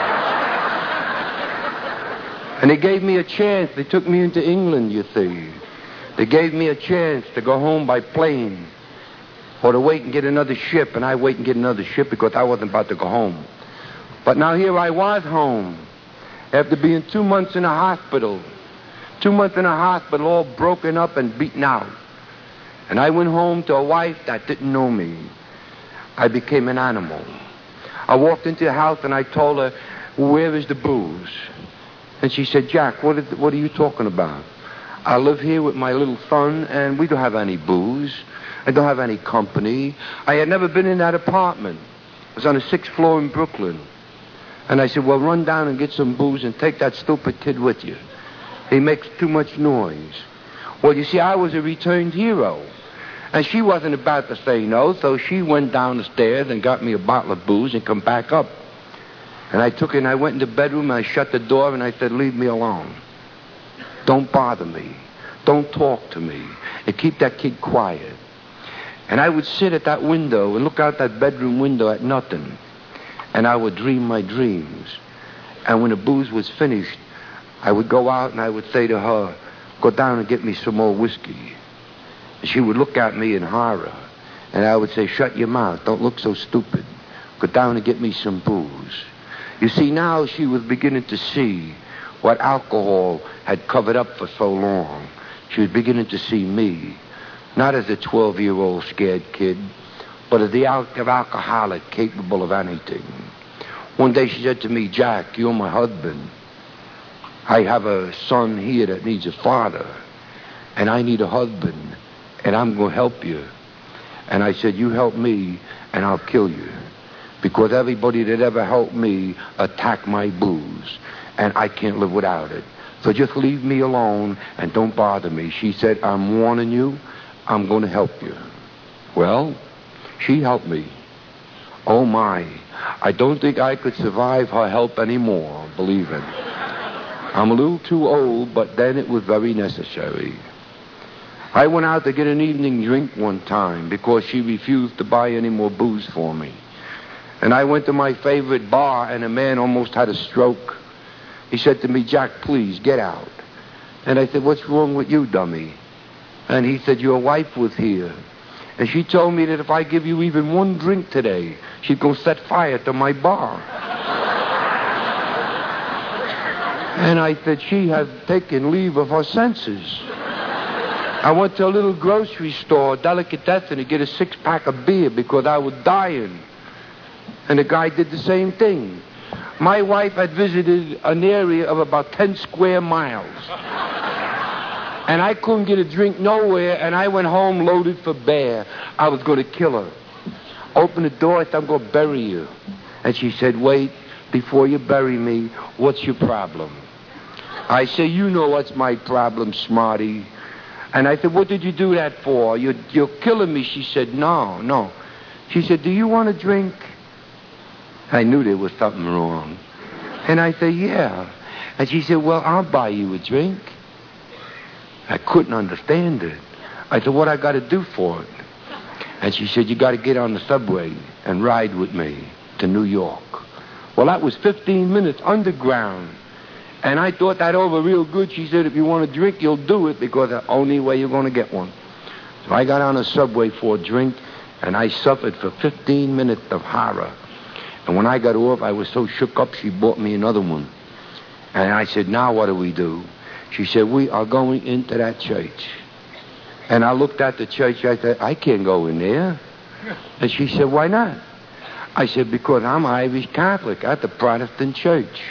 And they gave me a chance. They took me into England, you see. They gave me a chance to go home by plane or to wait and get another ship. And I wait and get another ship because I wasn't about to go home. But now here I was home after being 2 months in a hospital. 2 months in a hospital, all broken up and beaten out. And I went home to a wife that didn't know me. I became an animal. I walked into the house and I told her, where is the booze? And she said, Jack, what are you talking about? I live here with my little son and we don't have any booze. I don't have any company. I had never been in that apartment. It was on the 6th floor in Brooklyn. And I said, well, run down and get some booze and take that stupid kid with you. He makes too much noise. Well, you see, I was a returned hero. And she wasn't about to say no, so she went down the stairs and got me a bottle of booze and come back up. And I took it and I went in the bedroom and I shut the door and I said, leave me alone. Don't bother me. Don't talk to me. And keep that kid quiet. And I would sit at that window and look out that bedroom window at nothing. And I would dream my dreams. And when the booze was finished, I would go out and I would say to her, go down and get me some more whiskey. And she would look at me in horror. And I would say, shut your mouth. Don't look so stupid. Go down and get me some booze. You see, now she was beginning to see what alcohol had covered up for so long. She was beginning to see me, not as a 12-year-old scared kid, but as the active alcoholic capable of anything. One day she said to me, Jack, you're my husband. I have a son here that needs a father, and I need a husband, and I'm going to help you. And I said, you help me, and I'll kill you. Because everybody that ever helped me attacked my booze, and I can't live without it. So just leave me alone and don't bother me. She said, I'm warning you, I'm going to help you. Well, she helped me. Oh, my. I don't think I could survive her help anymore, believe it. I'm a little too old, but then it was very necessary. I went out to get an evening drink one time because she refused to buy any more booze for me. And I went to my favorite bar, and a man almost had a stroke. He said to me, Jack, please, get out. And I said, what's wrong with you, dummy? And he said, your wife was here. And she told me that if I give you even one drink today, she'd go set fire to my bar. And I said, she has taken leave of her senses. I went to a little grocery store, delicatessen, to get a 6-pack of beer because I was dying. And the guy did the same thing. My wife had visited an area of about 10 square miles. And I couldn't get a drink nowhere, and I went home loaded for bear. I was going to kill her. Opened the door, I said, I'm going to bury you. And she said, wait, before you bury me, what's your problem? I said, you know what's my problem, smarty. And I said, what did you do that for? You're killing me. She said, no. She said, do you want a drink? I knew there was something wrong. And I said, yeah. And she said, well, I'll buy you a drink. I couldn't understand it. I said, what I got to do for it? And she said, you got to get on the subway and ride with me to New York. Well, that was 15 minutes underground. And I thought that over real good. She said, if you want a drink, you'll do it because that's the only way you're going to get one. So I got on a subway for a drink, and I suffered for 15 minutes of horror. And when I got off, I was so shook up, she bought me another one. And I said, now what do we do? She said, we are going into that church. And I looked at the church. I said, I can't go in there. And she said, why not? I said, because I'm Irish Catholic at the Protestant church.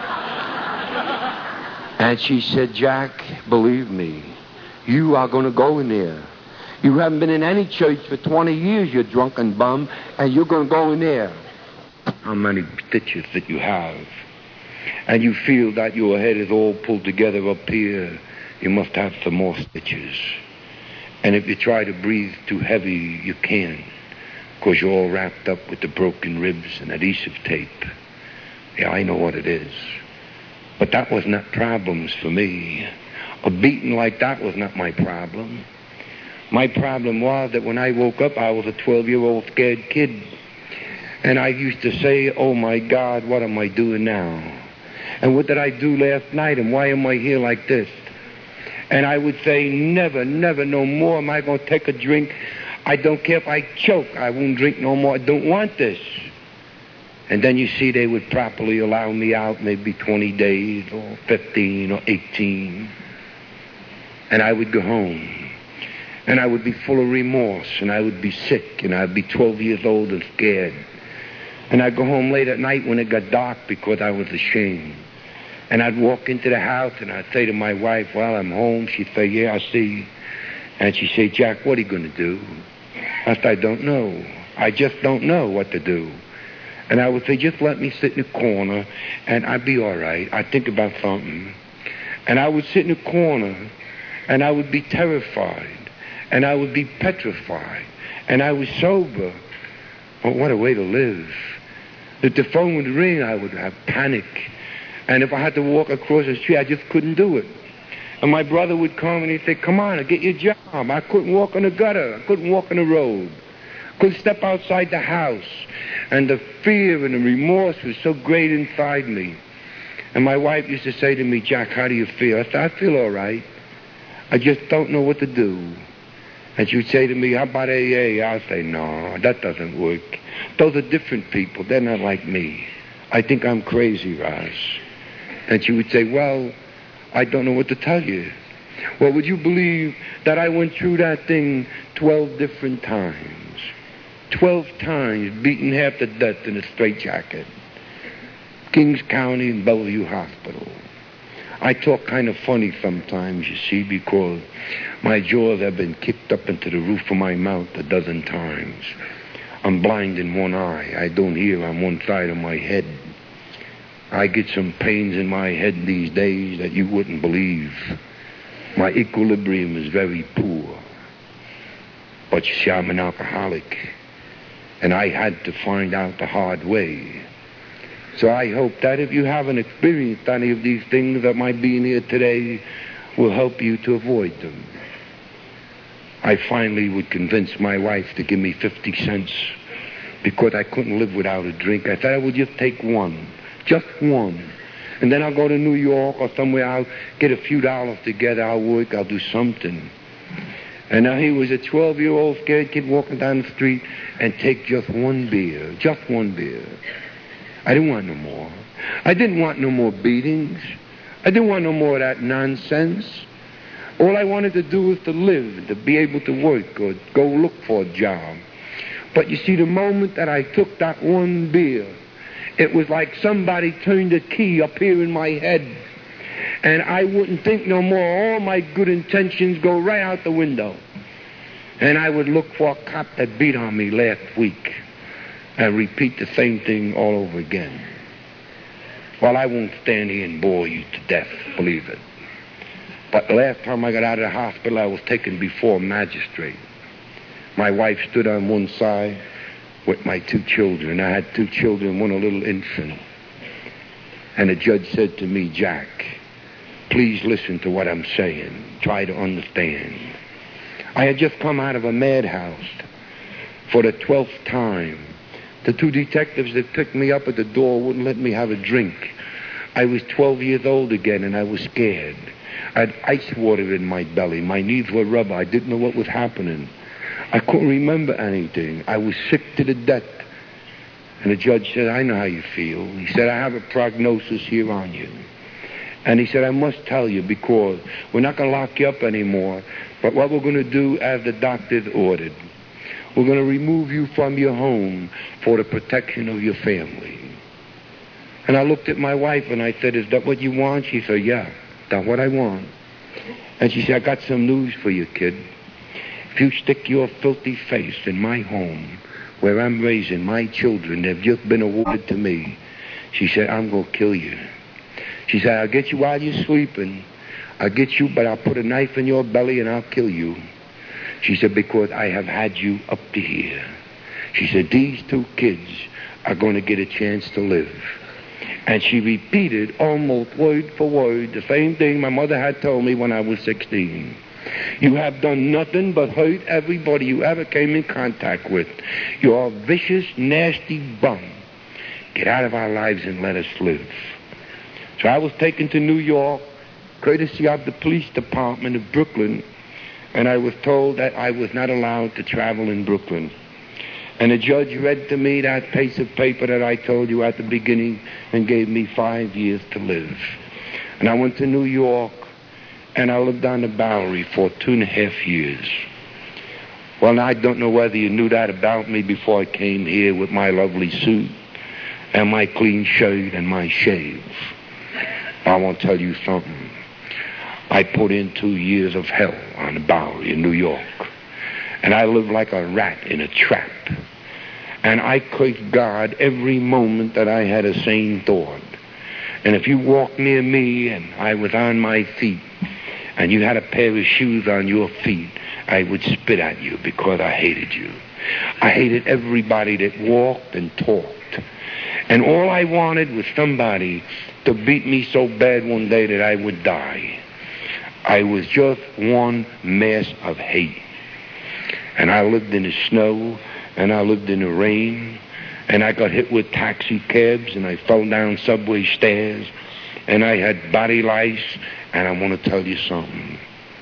And she said, Jack, believe me, you are going to go in there. You haven't been in any church for 20 years, you drunken bum, and you're going to go in there. How many stitches that you have? And you feel that your head is all pulled together up here. You must have some more stitches. And if you try to breathe too heavy, you can't, because you're all wrapped up with the broken ribs and adhesive tape. Yeah, I know what it is. But that was not problems for me. A beating like that was not my problem. My problem was that when I woke up, I was a 12-year-old scared kid. And I used to say, oh, my God, what am I doing now? And what did I do last night? And why am I here like this? And I would say, never, never no more am I going to take a drink. I don't care if I choke. I won't drink no more. I don't want this. And then you see they would properly allow me out maybe 20 days or 15 or 18. And I would go home. And I would be full of remorse, and I would be sick, and I'd be 12 years old and scared. And I'd go home late at night when it got dark because I was ashamed. And I'd walk into the house, and I'd say to my wife, well, I'm home. She'd say, yeah, I see. And she'd say, Jack, what are you going to do? I said, I don't know. I just don't know what to do. And I would say, just let me sit in the corner, and I'd be all right. I'd think about something. And I would sit in the corner, and I would be terrified. And I would be petrified. And I was sober. Oh, what a way to live. If the phone would ring, I would have panic. And if I had to walk across the street, I just couldn't do it. And my brother would come and he'd say, come on, get your job. I couldn't walk on the gutter. I couldn't walk on the road. Couldn't step outside the house. And the fear and the remorse was so great inside me. And my wife used to say to me, Jack, how do you feel? I said, I feel all right. I just don't know what to do. And she would say to me, how about AA? I'll say, no, that doesn't work. Those are different people. They're not like me. I think I'm crazy, Roz. And she would say, well, I don't know what to tell you. Well, would you believe that I went through that thing 12 different times? 12 times, beaten half to death in a straitjacket. Kings County and Bellevue Hospital. I talk kind of funny sometimes, you see, because my jaws have been kicked up into the roof of my mouth a dozen times. I'm blind in one eye. I don't hear on one side of my head. I get some pains in my head these days that you wouldn't believe. My equilibrium is very poor. But you see, I'm an alcoholic. And I had to find out the hard way. So I hope that if you haven't experienced any of these things that might be in here today, will help you to avoid them. I finally would convince my wife to give me 50 cents because I couldn't live without a drink. I said I would just take one, just one. And then I'll go to New York or somewhere. I'll get a few dollars together. I'll work. I'll do something. And now he was a 12-year-old scared kid walking down the street and take just one beer, just one beer. I didn't want no more. I didn't want no more beatings. I didn't want no more of that nonsense. All I wanted to do was to live, to be able to work or go look for a job. But you see, the moment that I took that one beer, it was like somebody turned a key up here in my head. And I wouldn't think no more. All my good intentions go right out the window. And I would look for a cop that beat on me last week and repeat the same thing all over again. Well, I won't stand here and bore you to death, believe it. But the last time I got out of the hospital, I was taken before a magistrate. My wife stood on one side with my two children. I had two children, one a little infant. And the judge said to me, Jack, please listen to what I'm saying. Try to understand. I had just come out of a madhouse for the 12th time. The two detectives that picked me up at the door wouldn't let me have a drink. I was 12 years old again, and I was scared. I had ice water in my belly. My knees were rubber. I didn't know what was happening. I couldn't remember anything. I was sick to the death. And the judge said, I know how you feel. He said, I have a prognosis here on you. And he said, I must tell you because we're not going to lock you up anymore, but what we're going to do as the doctor's ordered. We're going to remove you from your home for the protection of your family. And I looked at my wife and I said, is that what you want? She said, yeah, that's what I want. And she said, I got some news for you, kid. If you stick your filthy face in my home where I'm raising my children, they've just been awarded to me. She said, I'm going to kill you. She said, I'll get you while you're sleeping. I'll get you, but I'll put a knife in your belly and I'll kill you. She said, because I have had you up to here. She said, these two kids are going to get a chance to live. And she repeated almost word for word the same thing my mother had told me when I was 16. You have done nothing but hurt everybody you ever came in contact with. You're a vicious, nasty bum. Get out of our lives and let us live. So I was taken to New York, courtesy of the police department of Brooklyn, and I was told that I was not allowed to travel in Brooklyn. And the judge read to me that piece of paper that I told you at the beginning and gave me 5 years to live. And I went to New York, and I lived on the Bowery for 2.5 years. Well, now, I don't know whether you knew that about me before I came here with my lovely suit and my clean shirt and my shave. I want to tell you something. I put in 2 years of hell on the Bowery in New York. And I lived like a rat in a trap. And I cursed God every moment that I had a sane thought. And if you walked near me and I was on my feet and you had a pair of shoes on your feet, I would spit at you because I hated you. I hated everybody that walked and talked. And all I wanted was somebody to beat me so bad one day that I would die. I was just one mass of hate. And I lived in the snow, and I lived in the rain, and I got hit with taxi cabs, and I fell down subway stairs, and I had body lice, and I want to tell you something.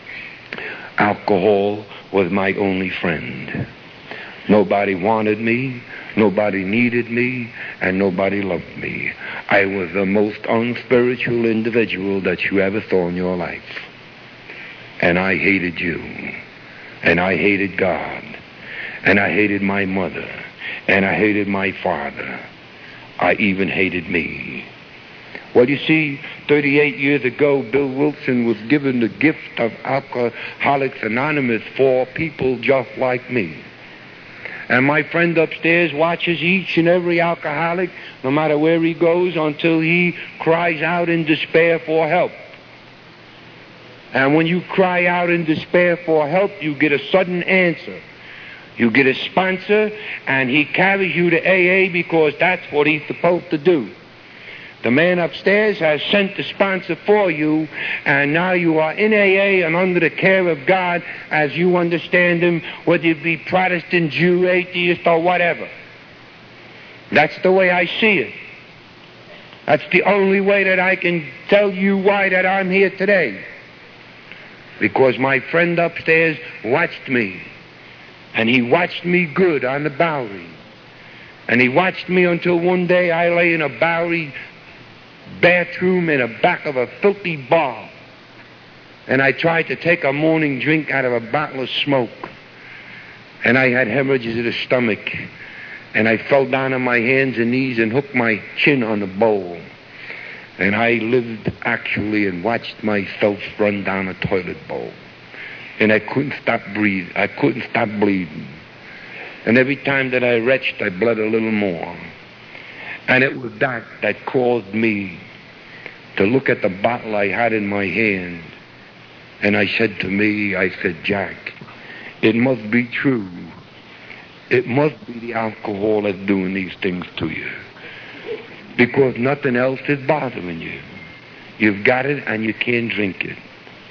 Alcohol was my only friend. Nobody wanted me, nobody needed me, and nobody loved me. I was the most unspiritual individual that you ever saw in your life. And I hated you. And I hated God. And I hated my mother. And I hated my father. I even hated me. Well, you see, 38 years ago, Bill Wilson was given the gift of Alcoholics Anonymous for people just like me. And my friend upstairs watches each and every alcoholic, no matter where he goes, until he cries out in despair for help. And when you cry out in despair for help, you get a sudden answer. You get a sponsor, and he carries you to AA because that's what he's supposed to do. The man upstairs has sent the sponsor for you, and now you are in AA and under the care of God as you understand him, whether you be Protestant, Jew, atheist, or whatever. That's the way I see it. That's the only way that I can tell you why that I'm here today. Because my friend upstairs watched me. And he watched me good on the Bowery. And he watched me until one day I lay in a Bowery bathroom in the back of a filthy bar. And I tried to take a morning drink out of a bottle of smoke. And I had hemorrhages of the stomach. And I fell down on my hands and knees and hooked my chin on the bowl. And I lived actually and watched myself run down a toilet bowl. And I couldn't stop breathing. I couldn't stop bleeding. And every time that I retched, I bled a little more. And it was that caused me to look at the bottle I had in my hand. And I said, Jack, it must be true. It must be the alcohol that's doing these things to you. Because nothing else is bothering you. You've got it and you can't drink it.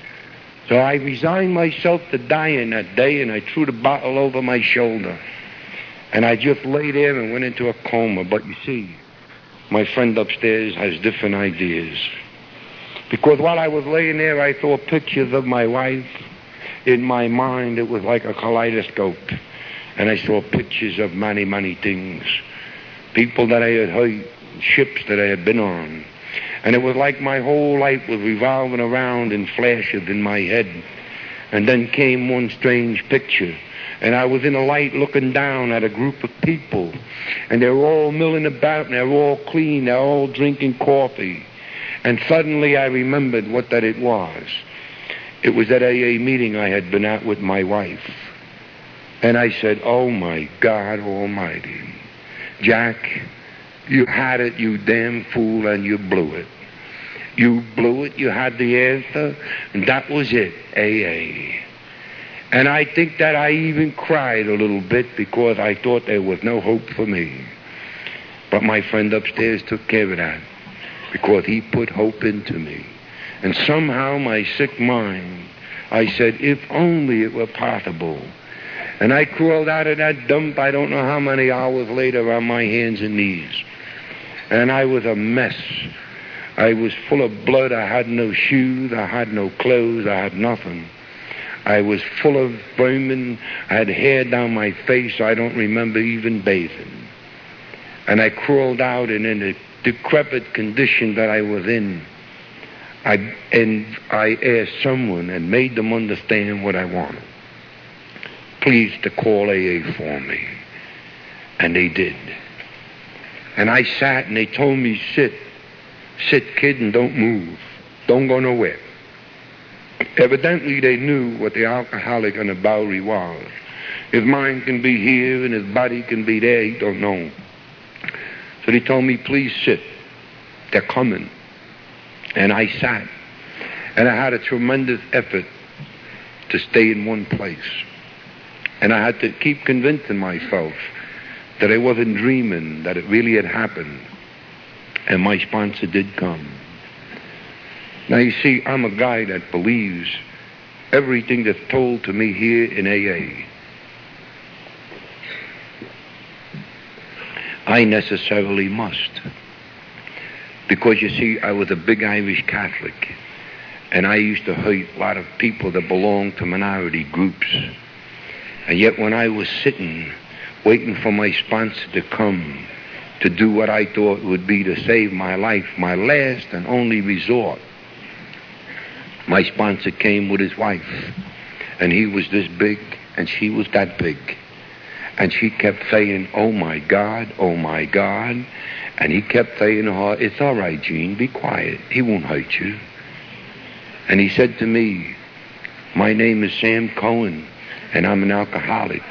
So I resigned myself to dying that day, and I threw the bottle over my shoulder. And I just lay there and went into a coma. But you see, my friend upstairs has different ideas. Because while I was laying there, I saw pictures of my wife. In my mind, it was like a kaleidoscope. And I saw pictures of many, many things. People that I had hurt, ships that I had been on. And it was like my whole life was revolving around in flashes in my head. And then came one strange picture. And I was in a light looking down at a group of people. And they were all milling about, and they were all clean. They were all drinking coffee. And suddenly I remembered what that it was. It was that AA meeting I had been at with my wife. And I said, oh, my God Almighty. Jack, you had it, you damn fool, and you blew it. You blew it, you had the answer, and that was it, AA. And I think that I even cried a little bit because I thought there was no hope for me. But my friend upstairs took care of that because he put hope into me. And somehow my sick mind, I said, if only it were possible. And I crawled out of that dump, I don't know how many hours later, on my hands and knees. And I was a mess. I was full of blood. I had no shoes. I had no clothes. I had nothing. I was full of vermin. I had hair down my face. I don't remember even bathing. And I crawled out, and in the decrepit condition that I was in, I asked someone and made them understand what I wanted. Please to call AA for me. And they did. And I sat, and they told me, sit, kid, and don't move. Don't go nowhere. Evidently, they knew what the alcoholic on the Bowery was. His mind can be here, and his body can be there. He don't know. So they told me, please sit. They're coming. And I sat. And I had a tremendous effort to stay in one place. And I had to keep convincing myself that I wasn't dreaming, that it really had happened. And my sponsor did come. Now, you see, I'm a guy that believes everything that's told to me here in AA. I necessarily must. Because, you see, I was a big Irish Catholic. And I used to hurt a lot of people that belonged to minority groups. And yet when I was sitting, waiting for my sponsor to come to do what I thought would be to save my life, my last and only resort, my sponsor came with his wife. And he was this big, and she was that big. And she kept saying, oh, my God, oh, my God. And he kept saying to her, it's all right, Gene, be quiet. He won't hurt you. And he said to me, my name is Sam Cohen, and I'm an alcoholic.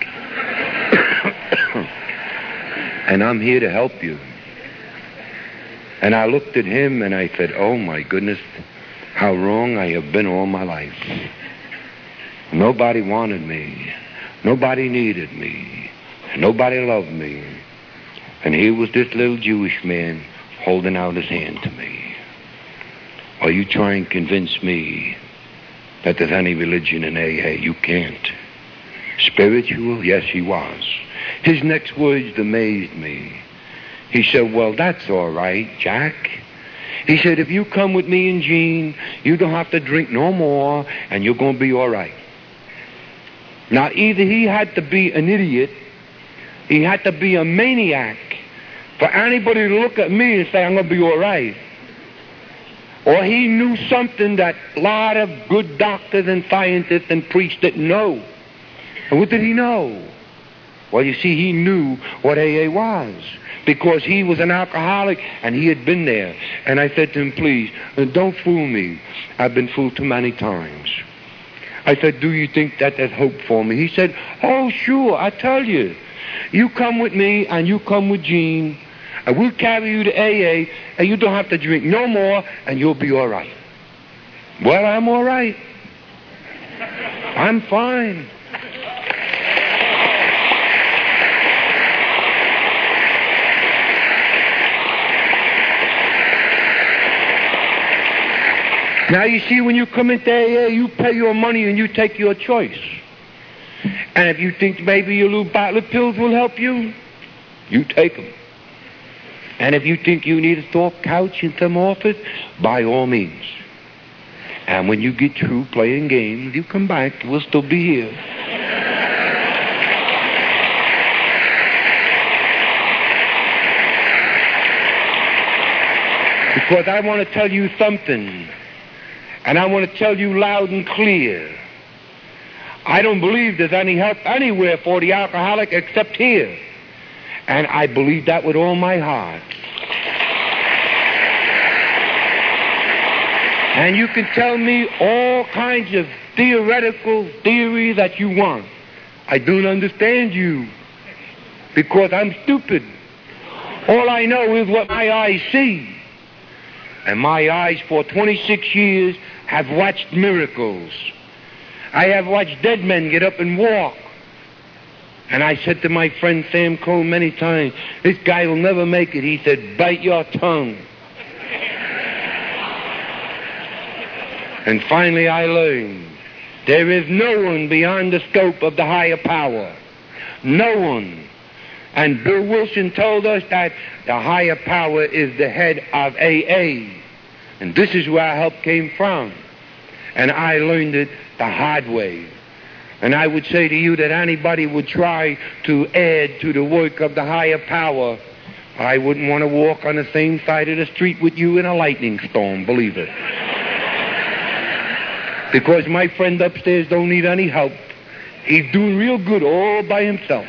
And I'm here to help you. And I looked at him and I said, oh, my goodness, how wrong I have been all my life. Nobody wanted me. Nobody needed me. Nobody loved me. And here was this little Jewish man holding out his hand to me. Are you trying to convince me that there's any religion in AA? You can't. Spiritual? Yes, he was. His next words amazed me. He said, well, that's all right, Jack. He said, if you come with me and Gene, you don't have to drink no more, and you're going to be all right. Now, either he had to be an idiot, he had to be a maniac for anybody to look at me and say, I'm going to be all right. Or he knew something that a lot of good doctors and scientists and priests didn't know. And what did he know? Well, you see, he knew what AA was because he was an alcoholic and he had been there. And I said to him, please, don't fool me. I've been fooled too many times. I said, do you think that there's hope for me? He said, oh, sure, I tell you. You come with me and you come with Gene, and we'll carry you to AA, and you don't have to drink no more, and you'll be all right. Well, I'm all right. I'm fine. Now, you see, when you come into AA, you pay your money and you take your choice. And if you think maybe your little bottle of pills will help you, you take them. And if you think you need a soft couch in some office, by all means. And when you get through playing games, you come back. We'll still be here. Because I want to tell you something. And I want to tell you loud and clear. I don't believe there's any help anywhere for the alcoholic except here. And I believe that with all my heart. And you can tell me all kinds of theoretical theory that you want. I don't understand you because I'm stupid. All I know is what my eyes see. And my eyes for 26 years have watched miracles. I have watched dead men get up and walk. And I said to my friend Sam Cohn many times, this guy will never make it. He said, bite your tongue. And finally I learned there is no one beyond the scope of the higher power. No one. And Bill Wilson told us that the higher power is the head of AA. And this is where our help came from. And I learned it the hard way. And I would say to you that anybody would try to add to the work of the higher power, I wouldn't want to walk on the same side of the street with you in a lightning storm, believe it. Because my friend upstairs don't need any help. He's doing real good all by himself.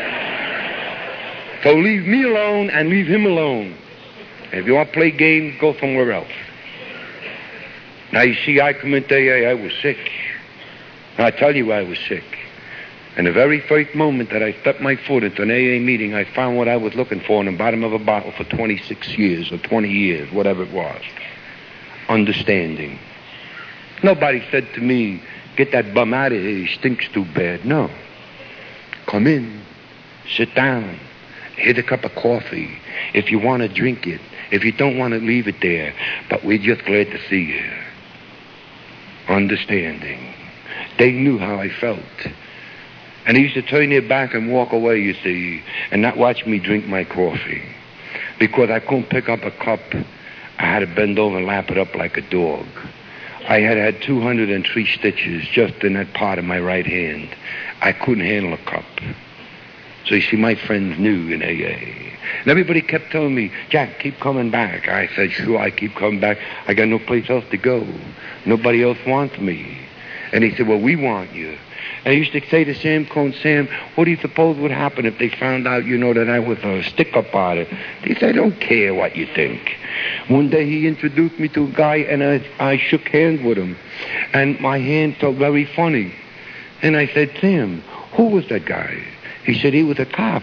So leave me alone and leave him alone. If you want to play games, go somewhere else. Now, you see, I come into AA, I was sick. I tell you I was sick. And the very first moment that I stepped my foot into an AA meeting, I found what I was looking for in the bottom of a bottle for 26 years or 20 years, whatever it was. Understanding. Nobody said to me, get that bum out of here, he stinks too bad. No. Come in, sit down, hit a cup of coffee. If you want to drink it. If you don't want to, leave it there. But we're just glad to see you. Understanding. They knew how I felt. And they used to turn their back and walk away, you see, and not watch me drink my coffee. Because I couldn't pick up a cup. I had to bend over and lap it up like a dog. I had 203 stitches just in that part of my right hand. I couldn't handle a cup. So you see, my friends knew in AA. And everybody kept telling me, Jack, keep coming back. I said, sure, I keep coming back. I got no place else to go. Nobody else wants me. And he said, well, we want you. And I used to say to Sam Cohn, Sam, what do you suppose would happen if they found out, that I was a stick-up artist? He said, I don't care what you think. One day he introduced me to a guy, and I shook hands with him. And my hand felt very funny. And I said, Sam, who was that guy? He said, he was a cop.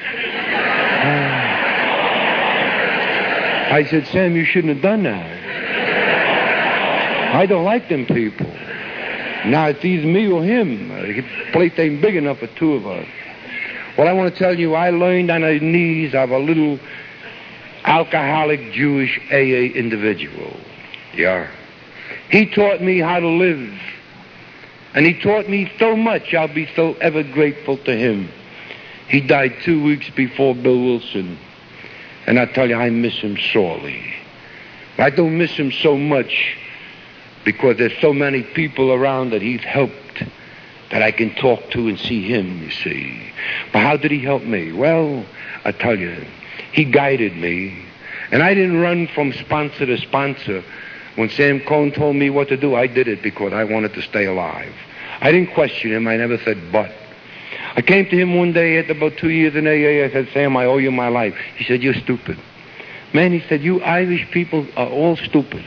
I said, Sam, you shouldn't have done that. I don't like them people. Now it's either me or him. The place ain't big enough for two of us. Well, I want to tell you, I learned on the knees of a little alcoholic Jewish AA individual. Yeah. He taught me how to live. And he taught me so much, I'll be so ever grateful to him. He died 2 weeks before Bill Wilson. And I tell you, I miss him sorely. I don't miss him so much because there's so many people around that he's helped that I can talk to and see him, you see. But how did he help me? Well, I tell you, he guided me. And I didn't run from sponsor to sponsor. When Sam Cohn told me what to do, I did it because I wanted to stay alive. I didn't question him. I never said but. I came to him one day after about 2 years in AA. I said, Sam, I owe you my life. He said, you're stupid. Man, he said, you Irish people are all stupid.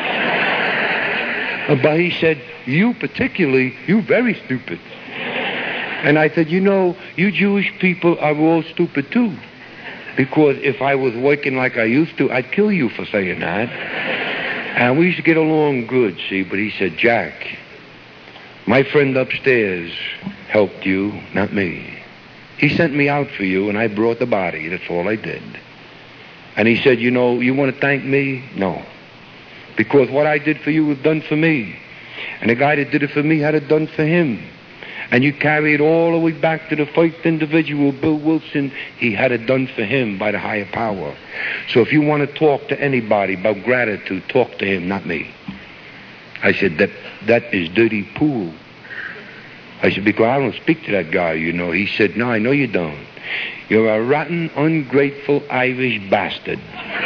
But he said, you particularly, you very stupid. And I said, you Jewish people are all stupid too. Because if I was working like I used to, I'd kill you for saying that. And we used to get along good, see. But he said, Jack, my friend upstairs helped you, not me. He sent me out for you, and I brought the body. That's all I did. And he said, you want to thank me? No. Because what I did for you was done for me. And the guy that did it for me had it done for him. And you carry it all the way back to the first individual, Bill Wilson. He had it done for him by the higher power. So if you want to talk to anybody about gratitude, talk to him, not me. I said, that is dirty pool. I said, because I don't speak to that guy, He said, no, I know you don't. You're a rotten, ungrateful Irish bastard.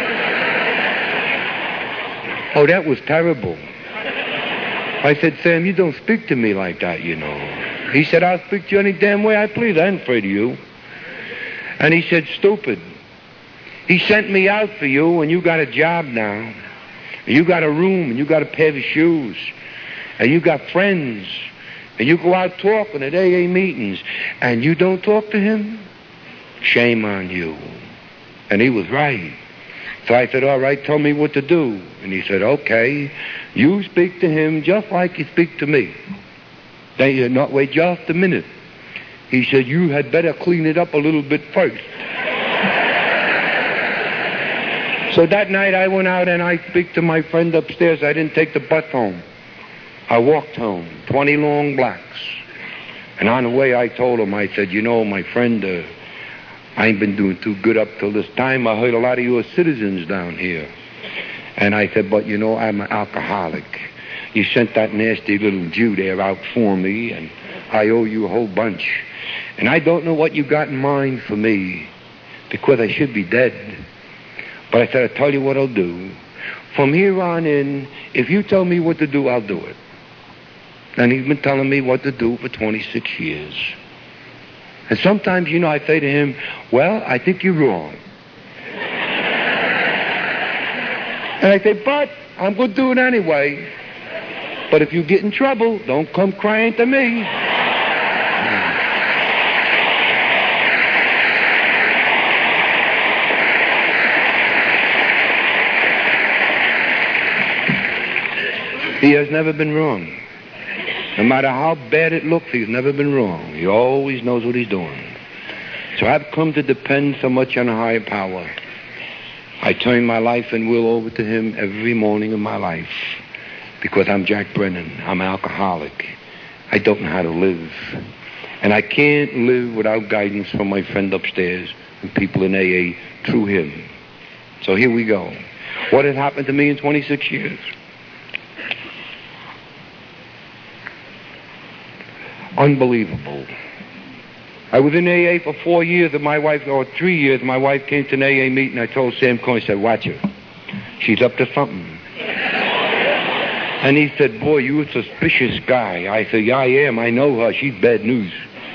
Oh, that was terrible. I said, Sam, you don't speak to me like that, He said, I'll speak to you any damn way I please. I ain't afraid of you. And he said, stupid. He sent me out for you, and you got a job now. And you got a room, and you got a pair of shoes. And you got friends. And you go out talking at AA meetings. And you don't talk to him? Shame on you. And he was right. So I said, all right, tell me what to do. And he said, okay, you speak to him just like you speak to me. Then you not wait just a minute. He said, you had better clean it up a little bit first. So that night I went out and I speak to my friend upstairs. I didn't take the bus home. I walked home, 20 long blocks. And on the way I told him, I said, you know, my friend, I ain't been doing too good up till this time. I heard a lot of your citizens down here. And I said, but you know, I'm an alcoholic. You sent that nasty little Jew there out for me, and I owe you a whole bunch. And I don't know what you got in mind for me, because I should be dead. But I said, I'll tell you what I'll do. From here on in, if you tell me what to do, I'll do it. And he's been telling me what to do for 26 years. And sometimes, you know, I say to him, well, I think you're wrong. And I say, but I'm going to do it anyway. But if you get in trouble, don't come crying to me. He has never been wrong. No matter how bad it looks, he's never been wrong. He always knows what he's doing. So I've come to depend so much on a higher power. I turn my life and will over to him every morning of my life, because I'm Jack Brennan. I'm an alcoholic. I don't know how to live. And I can't live without guidance from my friend upstairs and people in AA through him. So here we go. What had happened to me in 26 years? Unbelievable. I was in AA for 4 years, and my wife, or 3 years, my wife came to an AA meeting. I told Sam Coyne, I said, watch her. She's up to something. And he said, boy, you're a suspicious guy. I said, yeah, I am. I know her. She's bad news.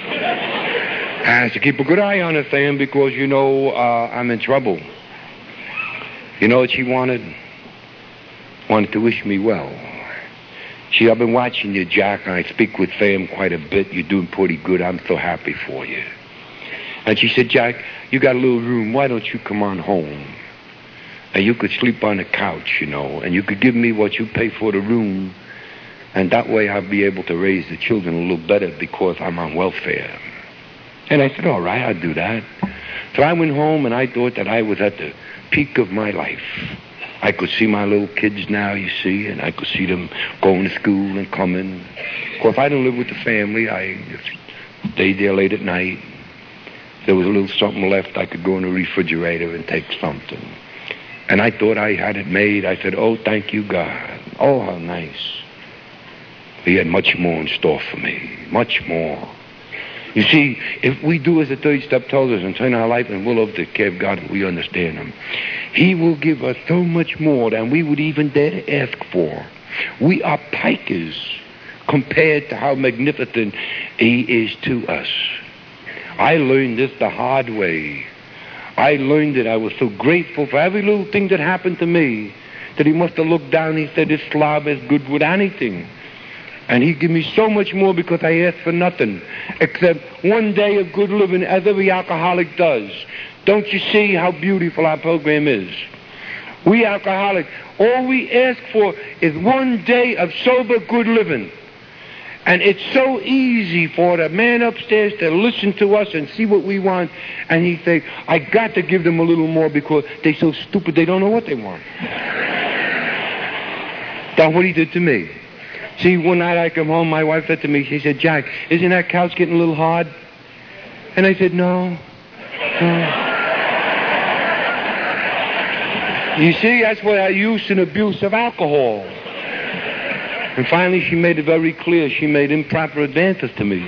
I said, keep a good eye on her, Sam, because, you know, I'm in trouble. You know what she wanted? Wanted to wish me well. See, I've been watching you, Jack, and I speak with Sam quite a bit. You're doing pretty good. I'm so happy for you. And she said, Jack, you got a little room. Why don't you come on home? And you could sleep on the couch, you know, and you could give me what you pay for the room, and that way I'll be able to raise the children a little better because I'm on welfare. And I said, all right, I'll do that. So I went home, and I thought that I was at the peak of my life. I could see my little kids now, you see, and I could see them going to school and coming. Of course, I didn't live with the family. I just stayed there late at night. There was a little something left. I could go in the refrigerator and take something. And I thought I had it made. I said, oh, thank you, God. Oh, how nice. He had much more in store for me. Much more. You see, if we do as the third step tells us and turn our life and will over to the care of God and we understand him, he will give us so much more than we would even dare to ask for. We are pikers compared to how magnificent he is to us. I learned this the hard way. I learned that I was so grateful for every little thing that happened to me that he must have looked down and he said, this slob is good with anything. And he gave me so much more because I asked for nothing except one day of good living, as every alcoholic does. Don't you see how beautiful our program is? We alcoholics, all we ask for is one day of sober good living. And it's so easy for the man upstairs to listen to us and see what we want. And he say, I got to give them a little more because they're so stupid they don't know what they want. That's what he did to me. See, one night I come home, my wife said to me, she said, Jack, isn't that couch getting a little hard? And I said, no. You see, that's why I use and abuse of alcohol. And finally she made it very clear. She made improper advances to me.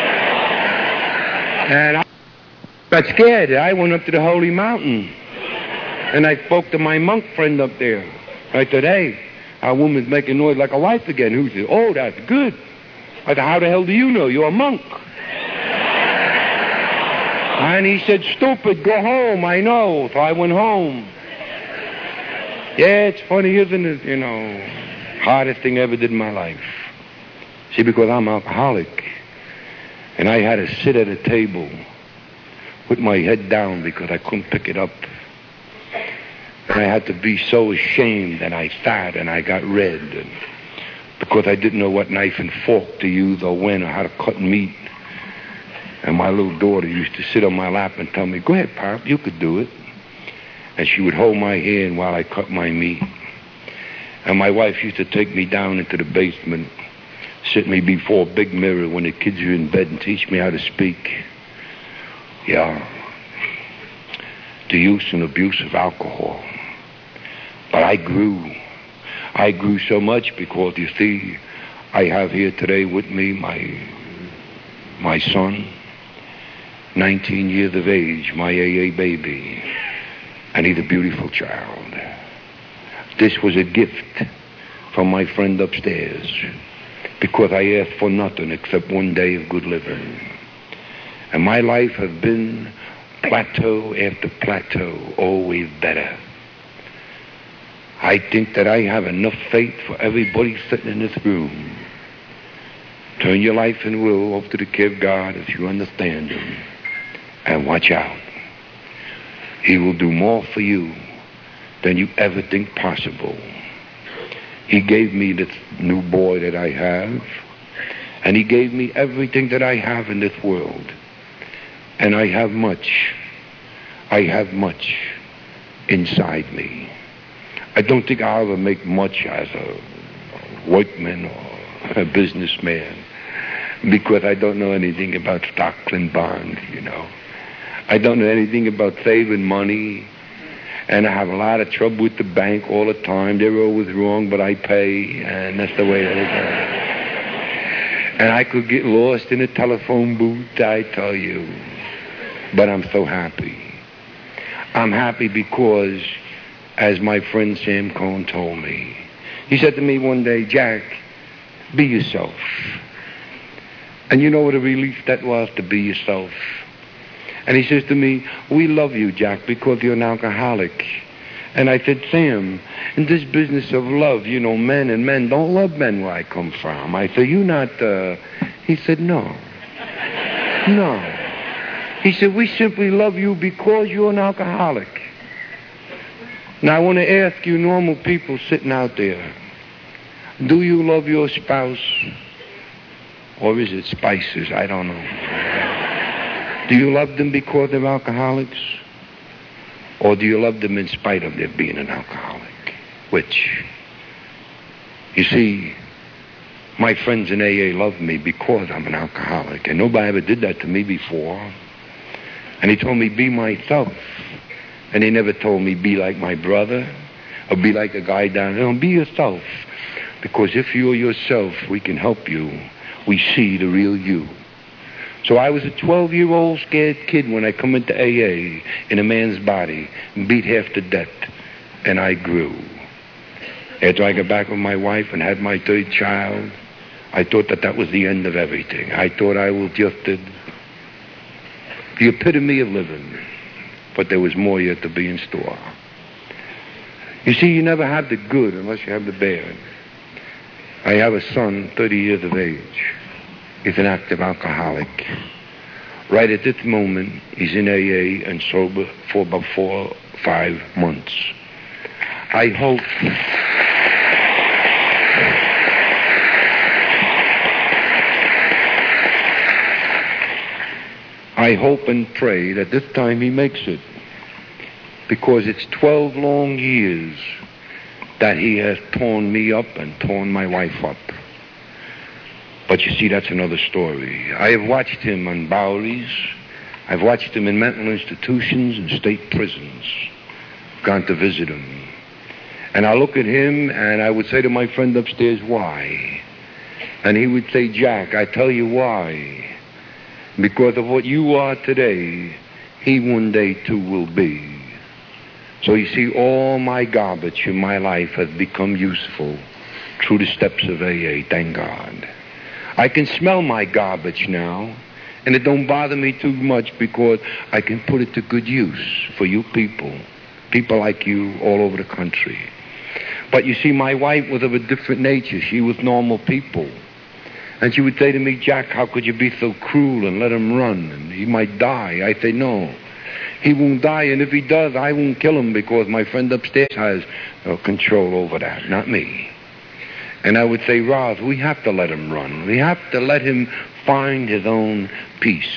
And I got scared. I went up to the Holy Mountain. And I spoke to my monk friend up there. I said, hey, our woman's making noise like a wife again. Who said, oh, that's good. I said, how the hell do you know? You're a monk. And he said, stupid, go home. I know. So I went home. Yeah, it's funny, isn't it? You know, hardest thing I ever did in my life. See, because I'm alcoholic. And I had to sit at a table with my head down because I couldn't pick it up. And I had to be so ashamed, and I sat and I got red. And because I didn't know what knife and fork to use or when or how to cut meat. And my little daughter used to sit on my lap and tell me, go ahead, Pop, you could do it. And she would hold my hand while I cut my meat. And my wife used to take me down into the basement, sit me before a big mirror when the kids are in bed and teach me how to speak. Yeah. The use and abuse of alcohol. But I grew. I grew so much because, you see, I have here today with me my son, 19 years of age, my AA baby. And he's a beautiful child. This was a gift from my friend upstairs because I asked for nothing except one day of good living. And my life has been plateau after plateau, always better. I think that I have enough faith for everybody sitting in this room. Turn your life and will over to the care of God if you understand Him. And watch out. He will do more for you than you ever think possible. He gave me this new boy that I have, and He gave me everything that I have in this world. And I have much inside me. I don't think I'll ever make much as a workman or a businessman because I don't know anything about stocks and bonds, you know. I don't know anything about saving money, and I have a lot of trouble with the bank all the time. They're always wrong, but I pay, and that's the way it is. And I could get lost in a telephone booth, I tell you. But I'm so happy. I'm happy because, as my friend Sam Cohn told me, he said to me one day, Jack, be yourself. And you know what a relief that was, to be yourself. And he says to me, we love you, Jack, because you're an alcoholic. And I said, Sam, in this business of love, you know, men don't love men where I come from. I said, you not, He said, no. No. He said, we simply love you because you're an alcoholic. Now, I want to ask you normal people sitting out there, do you love your spouse? Or is it spices? I don't know. Do you love them because they're alcoholics? Or do you love them in spite of their being an alcoholic? Which? You see, my friends in AA love me because I'm an alcoholic. And nobody ever did that to me before. And he told me, be myself. And he never told me, be like my brother or be like a guy down there. No, be yourself. Because if you're yourself, we can help you. We see the real you. So I was a 12-year-old scared kid when I come into AA in a man's body and beat half to death. And I grew. After I got back with my wife and had my third child, I thought that was the end of everything. I thought I was just the epitome of living. But there was more yet to be in store. You see, you never have the good unless you have the bad. I have a son, 30 years of age. He's an active alcoholic. Right at this moment, he's in AA and sober for about 4 or 5 months. I hope and pray that this time he makes it, because it's 12 long years that he has torn me up and torn my wife up. But you see, that's another story. I have watched him on Bowery's. I've watched him in mental institutions and state prisons. Gone to visit him. And I look at him and I would say to my friend upstairs, why? And he would say, Jack, I tell you why. Because of what you are today, he one day too will be. So you see, all my garbage in my life has become useful through the steps of AA, thank God. I can smell my garbage now, and it don't bother me too much because I can put it to good use for you people like you all over the country. But you see, my wife was of a different nature. She was normal people. And she would say to me, Jack, how could you be so cruel and let him run? And he might die. I say, no, he won't die. And if he does, I won't kill him because my friend upstairs has control over that, not me. And I would say, Roz, we have to let him run. We have to let him find his own peace.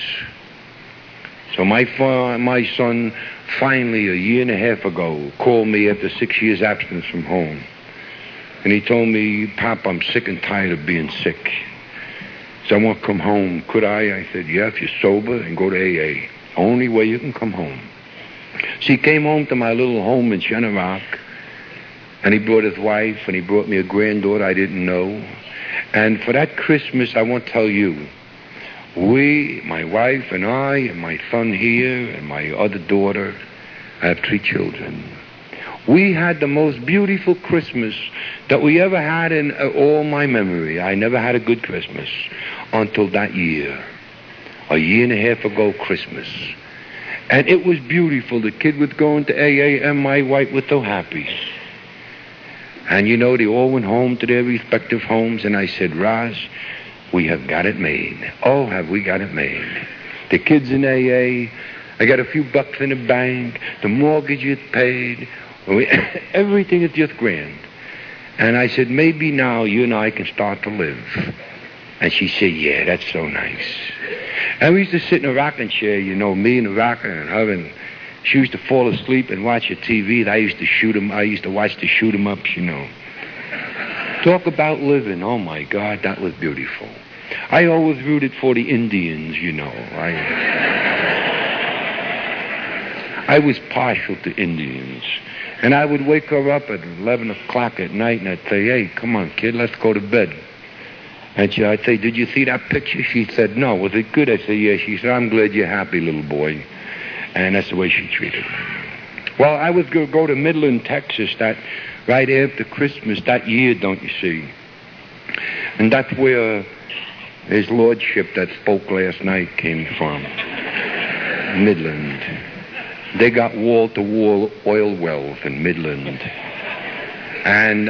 So my son finally, a year and a half ago, called me after 6 years' absence from home. And he told me, Pop, I'm sick and tired of being sick. So I want to come home. Could I? I said, yeah, if you're sober, and go to AA. Only way you can come home. So he came home to my little home in Shenerac, and he brought his wife, and he brought me a granddaughter I didn't know. And for that Christmas, I want to tell you, we, my wife and I, and my son here, and my other daughter, I have 3 children. We had the most beautiful Christmas that we ever had in all my memory. I never had a good Christmas until that year. A year and a half ago Christmas. And it was beautiful. The kid was going to AA and my wife was so happy. And you know, they all went home to their respective homes, and I said, Roz, we have got it made. Oh, have we got it made. The kids in AA, I got a few bucks in the bank, the mortgage is paid, everything is just grand. And I said, maybe now you and I can start to live. And she said, yeah, that's so nice. And we used to sit in a rocking chair, you know, me and the rocker and her, and she used to fall asleep and watch the TV. I used to watch the shoot 'em ups, you know. Talk about living. Oh, my God, that was beautiful. I always rooted for the Indians, you know. I was partial to Indians. And I would wake her up at 11 o'clock at night, and I'd say, hey, come on, kid, let's go to bed. And I'd say, did you see that picture? She said, no. Was it good? I said, yeah. She said, I'm glad you're happy, little boy. And that's the way she treated me. Well, I was going to go to Midland, Texas, that right after Christmas that year, don't you see? And that's where his lordship that spoke last night came from. Midland. They got wall-to-wall oil wells in Midland. And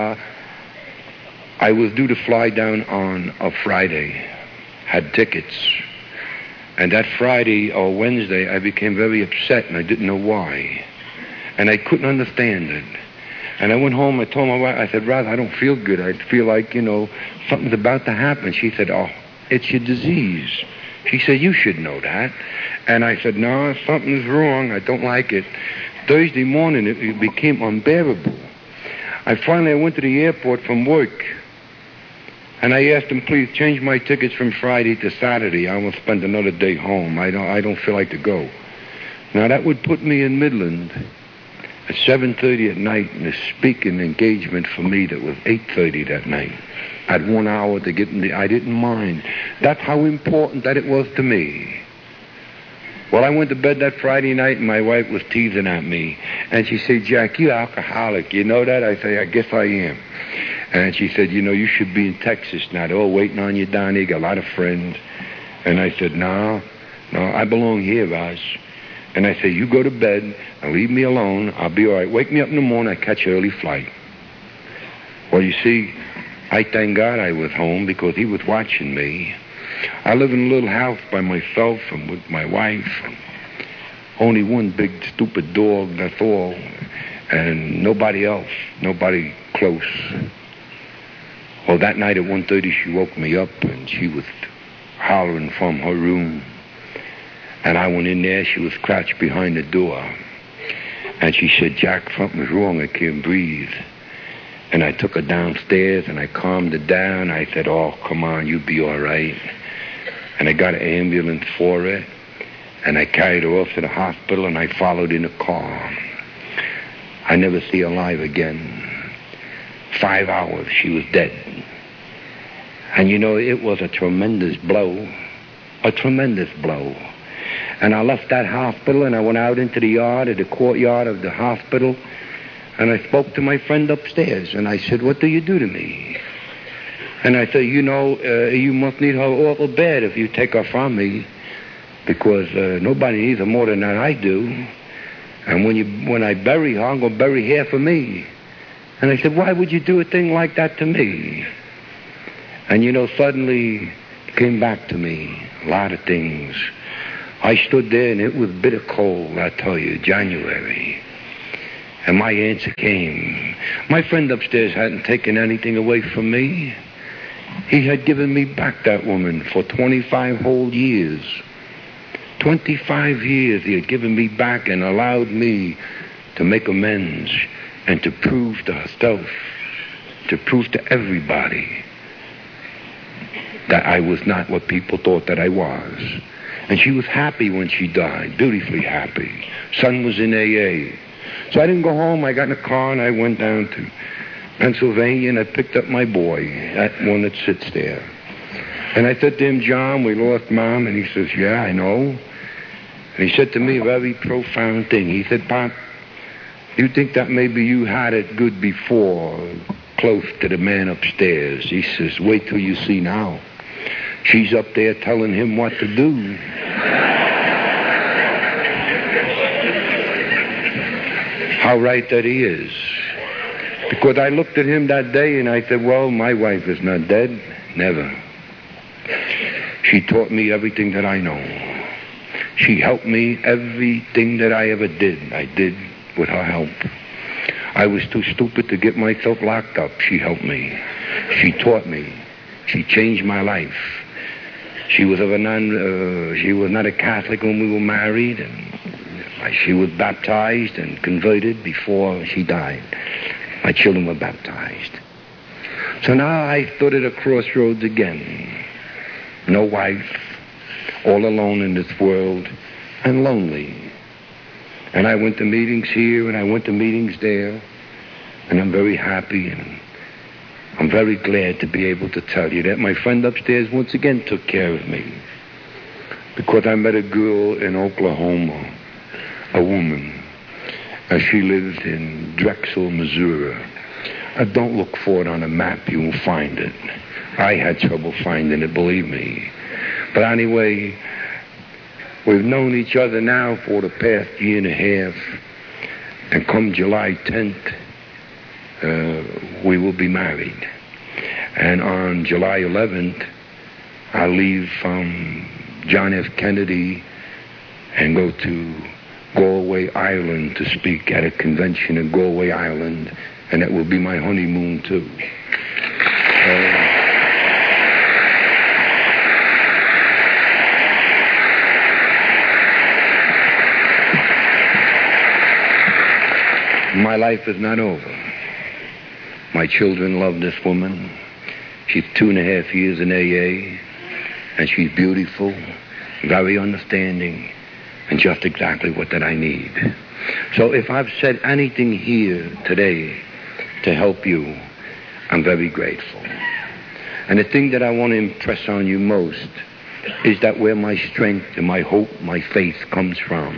I was due to fly down on a Friday, had tickets. And that Friday or Wednesday, I became very upset, and I didn't know why. And I couldn't understand it. And I went home, I told my wife, I said, Roz, I don't feel good. I feel like, you know, something's about to happen. She said, oh, it's your disease. She said, you should know that. And I said, no, something's wrong. I don't like it. Thursday morning, it became unbearable. I went to the airport from work. And I asked them, please change my tickets from Friday to Saturday. I will spend another day home. I don't feel like to go. Now, that would put me in Midland at 7:30 at night in a speaking engagement for me that was 8:30 that night. I had 1 hour to get in I didn't mind. That's how important that it was to me. Well, I went to bed that Friday night, and my wife was teasing at me. And she said, Jack, you're alcoholic. You know that? I say, I guess I am. And she said, you know, you should be in Texas now. They're all waiting on you down there. You got a lot of friends. And I said, no, I belong here, Roz. And I said, you go to bed and leave me alone. I'll be all right. Wake me up in the morning. I catch an early flight. Well, you see, I thank God I was home because he was watching me. I live in a little house by myself and with my wife. And only one big stupid dog, that's all. And nobody else, nobody close. Well, that night at 1:30, she woke me up, and she was hollering from her room. And I went in there. She was crouched behind the door. And she said, Jack, something's wrong. I can't breathe. And I took her downstairs, and I calmed her down. I said, oh, come on, you'll be all right. And I got an ambulance for her, and I carried her off to the hospital, and I followed in a car. I never see her alive again. 5 hours, she was dead. And you know, it was a tremendous blow. A tremendous blow. And I left that hospital, and I went out into the yard, the courtyard of the hospital, and I spoke to my friend upstairs, and I said, what do you do to me? And I said, you must need her awful bad if you take her from me, because nobody needs her more than that I do. And when I bury her, I'm going to bury half of me. And I said, why would you do a thing like that to me? And suddenly it came back to me, a lot of things. I stood there, and it was bitter cold, I tell you, January. And my answer came. My friend upstairs hadn't taken anything away from me. He had given me back that woman for 25 whole years. 25 years he had given me back and allowed me to make amends and to prove to herself, to prove to everybody that I was not what people thought that I was. And she was happy when she died, beautifully happy. Son was in AA. So I didn't go home. I got in a car and I went down to Pennsylvania and I picked up my boy, that one that sits there. And I said to him, John, we lost Mom. And he says, yeah, I know. And he said to me a very profound thing. He said, Pop, you think that maybe you had it good before, close to the man upstairs. He says, wait till you see now. She's up there telling him what to do. How right that he is. Because I looked at him that day and I said, well, my wife is not dead. Never. She taught me everything that I know. She helped me everything that I ever did. I did with her help. I was too stupid to get myself locked up. She helped me. She taught me. She changed my life. She was she was not a Catholic when we were married, and she was baptized and converted before she died. My children were baptized. So now I stood at a crossroads again. No wife, all alone in this world, and lonely. And I went to meetings here and I went to meetings there, and I'm very happy and I'm very glad to be able to tell you that my friend upstairs once again took care of me. Because I met a girl in Oklahoma, a woman. She lives in Drexel, Missouri. Don't look for it on a map, you won't find it. I had trouble finding it, believe me. But anyway, we've known each other now for the past year and a half. And come July 10th, we will be married. And on July 11th, I'll leave from John F. Kennedy and go to Galway Island to speak at a convention in Galway Island, and that will be my honeymoon too. My life is not over. My children love this woman. She's 2.5 years in AA, and she's beautiful, very understanding, and just exactly what that I need. So if I've said anything here today to help you, I'm very grateful. And the thing that I want to impress on you most is that where my strength and my hope, my faith comes from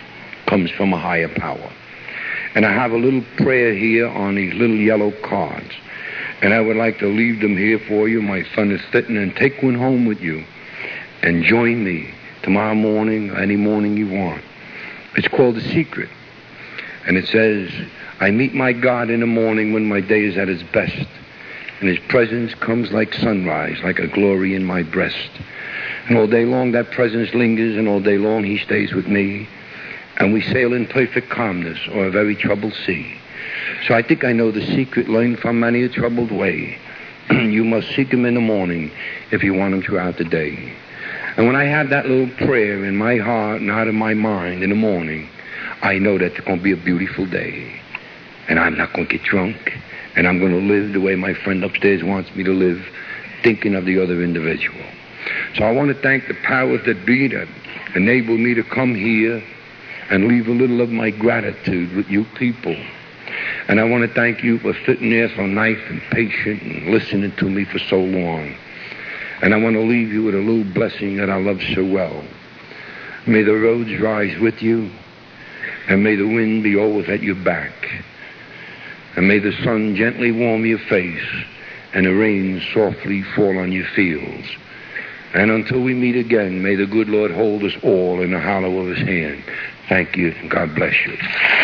a higher power. And I have a little prayer here on these little yellow cards. And I would like to leave them here for you. My son is sitting, and take one home with you. And join me tomorrow morning, or any morning you want. It's called The Secret. And it says, I meet my God in the morning when my day is at its best. And his presence comes like sunrise, like a glory in my breast. And all day long that presence lingers, and all day long he stays with me. And we sail in perfect calmness or a very troubled sea. So I think I know the secret learned from many a troubled way. You must seek him in the morning if you want him throughout the day. And when I have that little prayer in my heart and out of my mind in the morning, I know that it's going to be a beautiful day. And I'm not going to get drunk. And I'm going to live the way my friend upstairs wants me to live, thinking of the other individual. So I want to thank the powers that be that enabled me to come here and leave a little of my gratitude with you people. And I want to thank you for sitting there so nice and patient and listening to me for so long. And I want to leave you with a little blessing that I love so well. May the roads rise with you, and may the wind be always at your back. And may the sun gently warm your face, and the rain softly fall on your fields. And until we meet again, may the good Lord hold us all in the hollow of his hand. Thank you, and God bless you.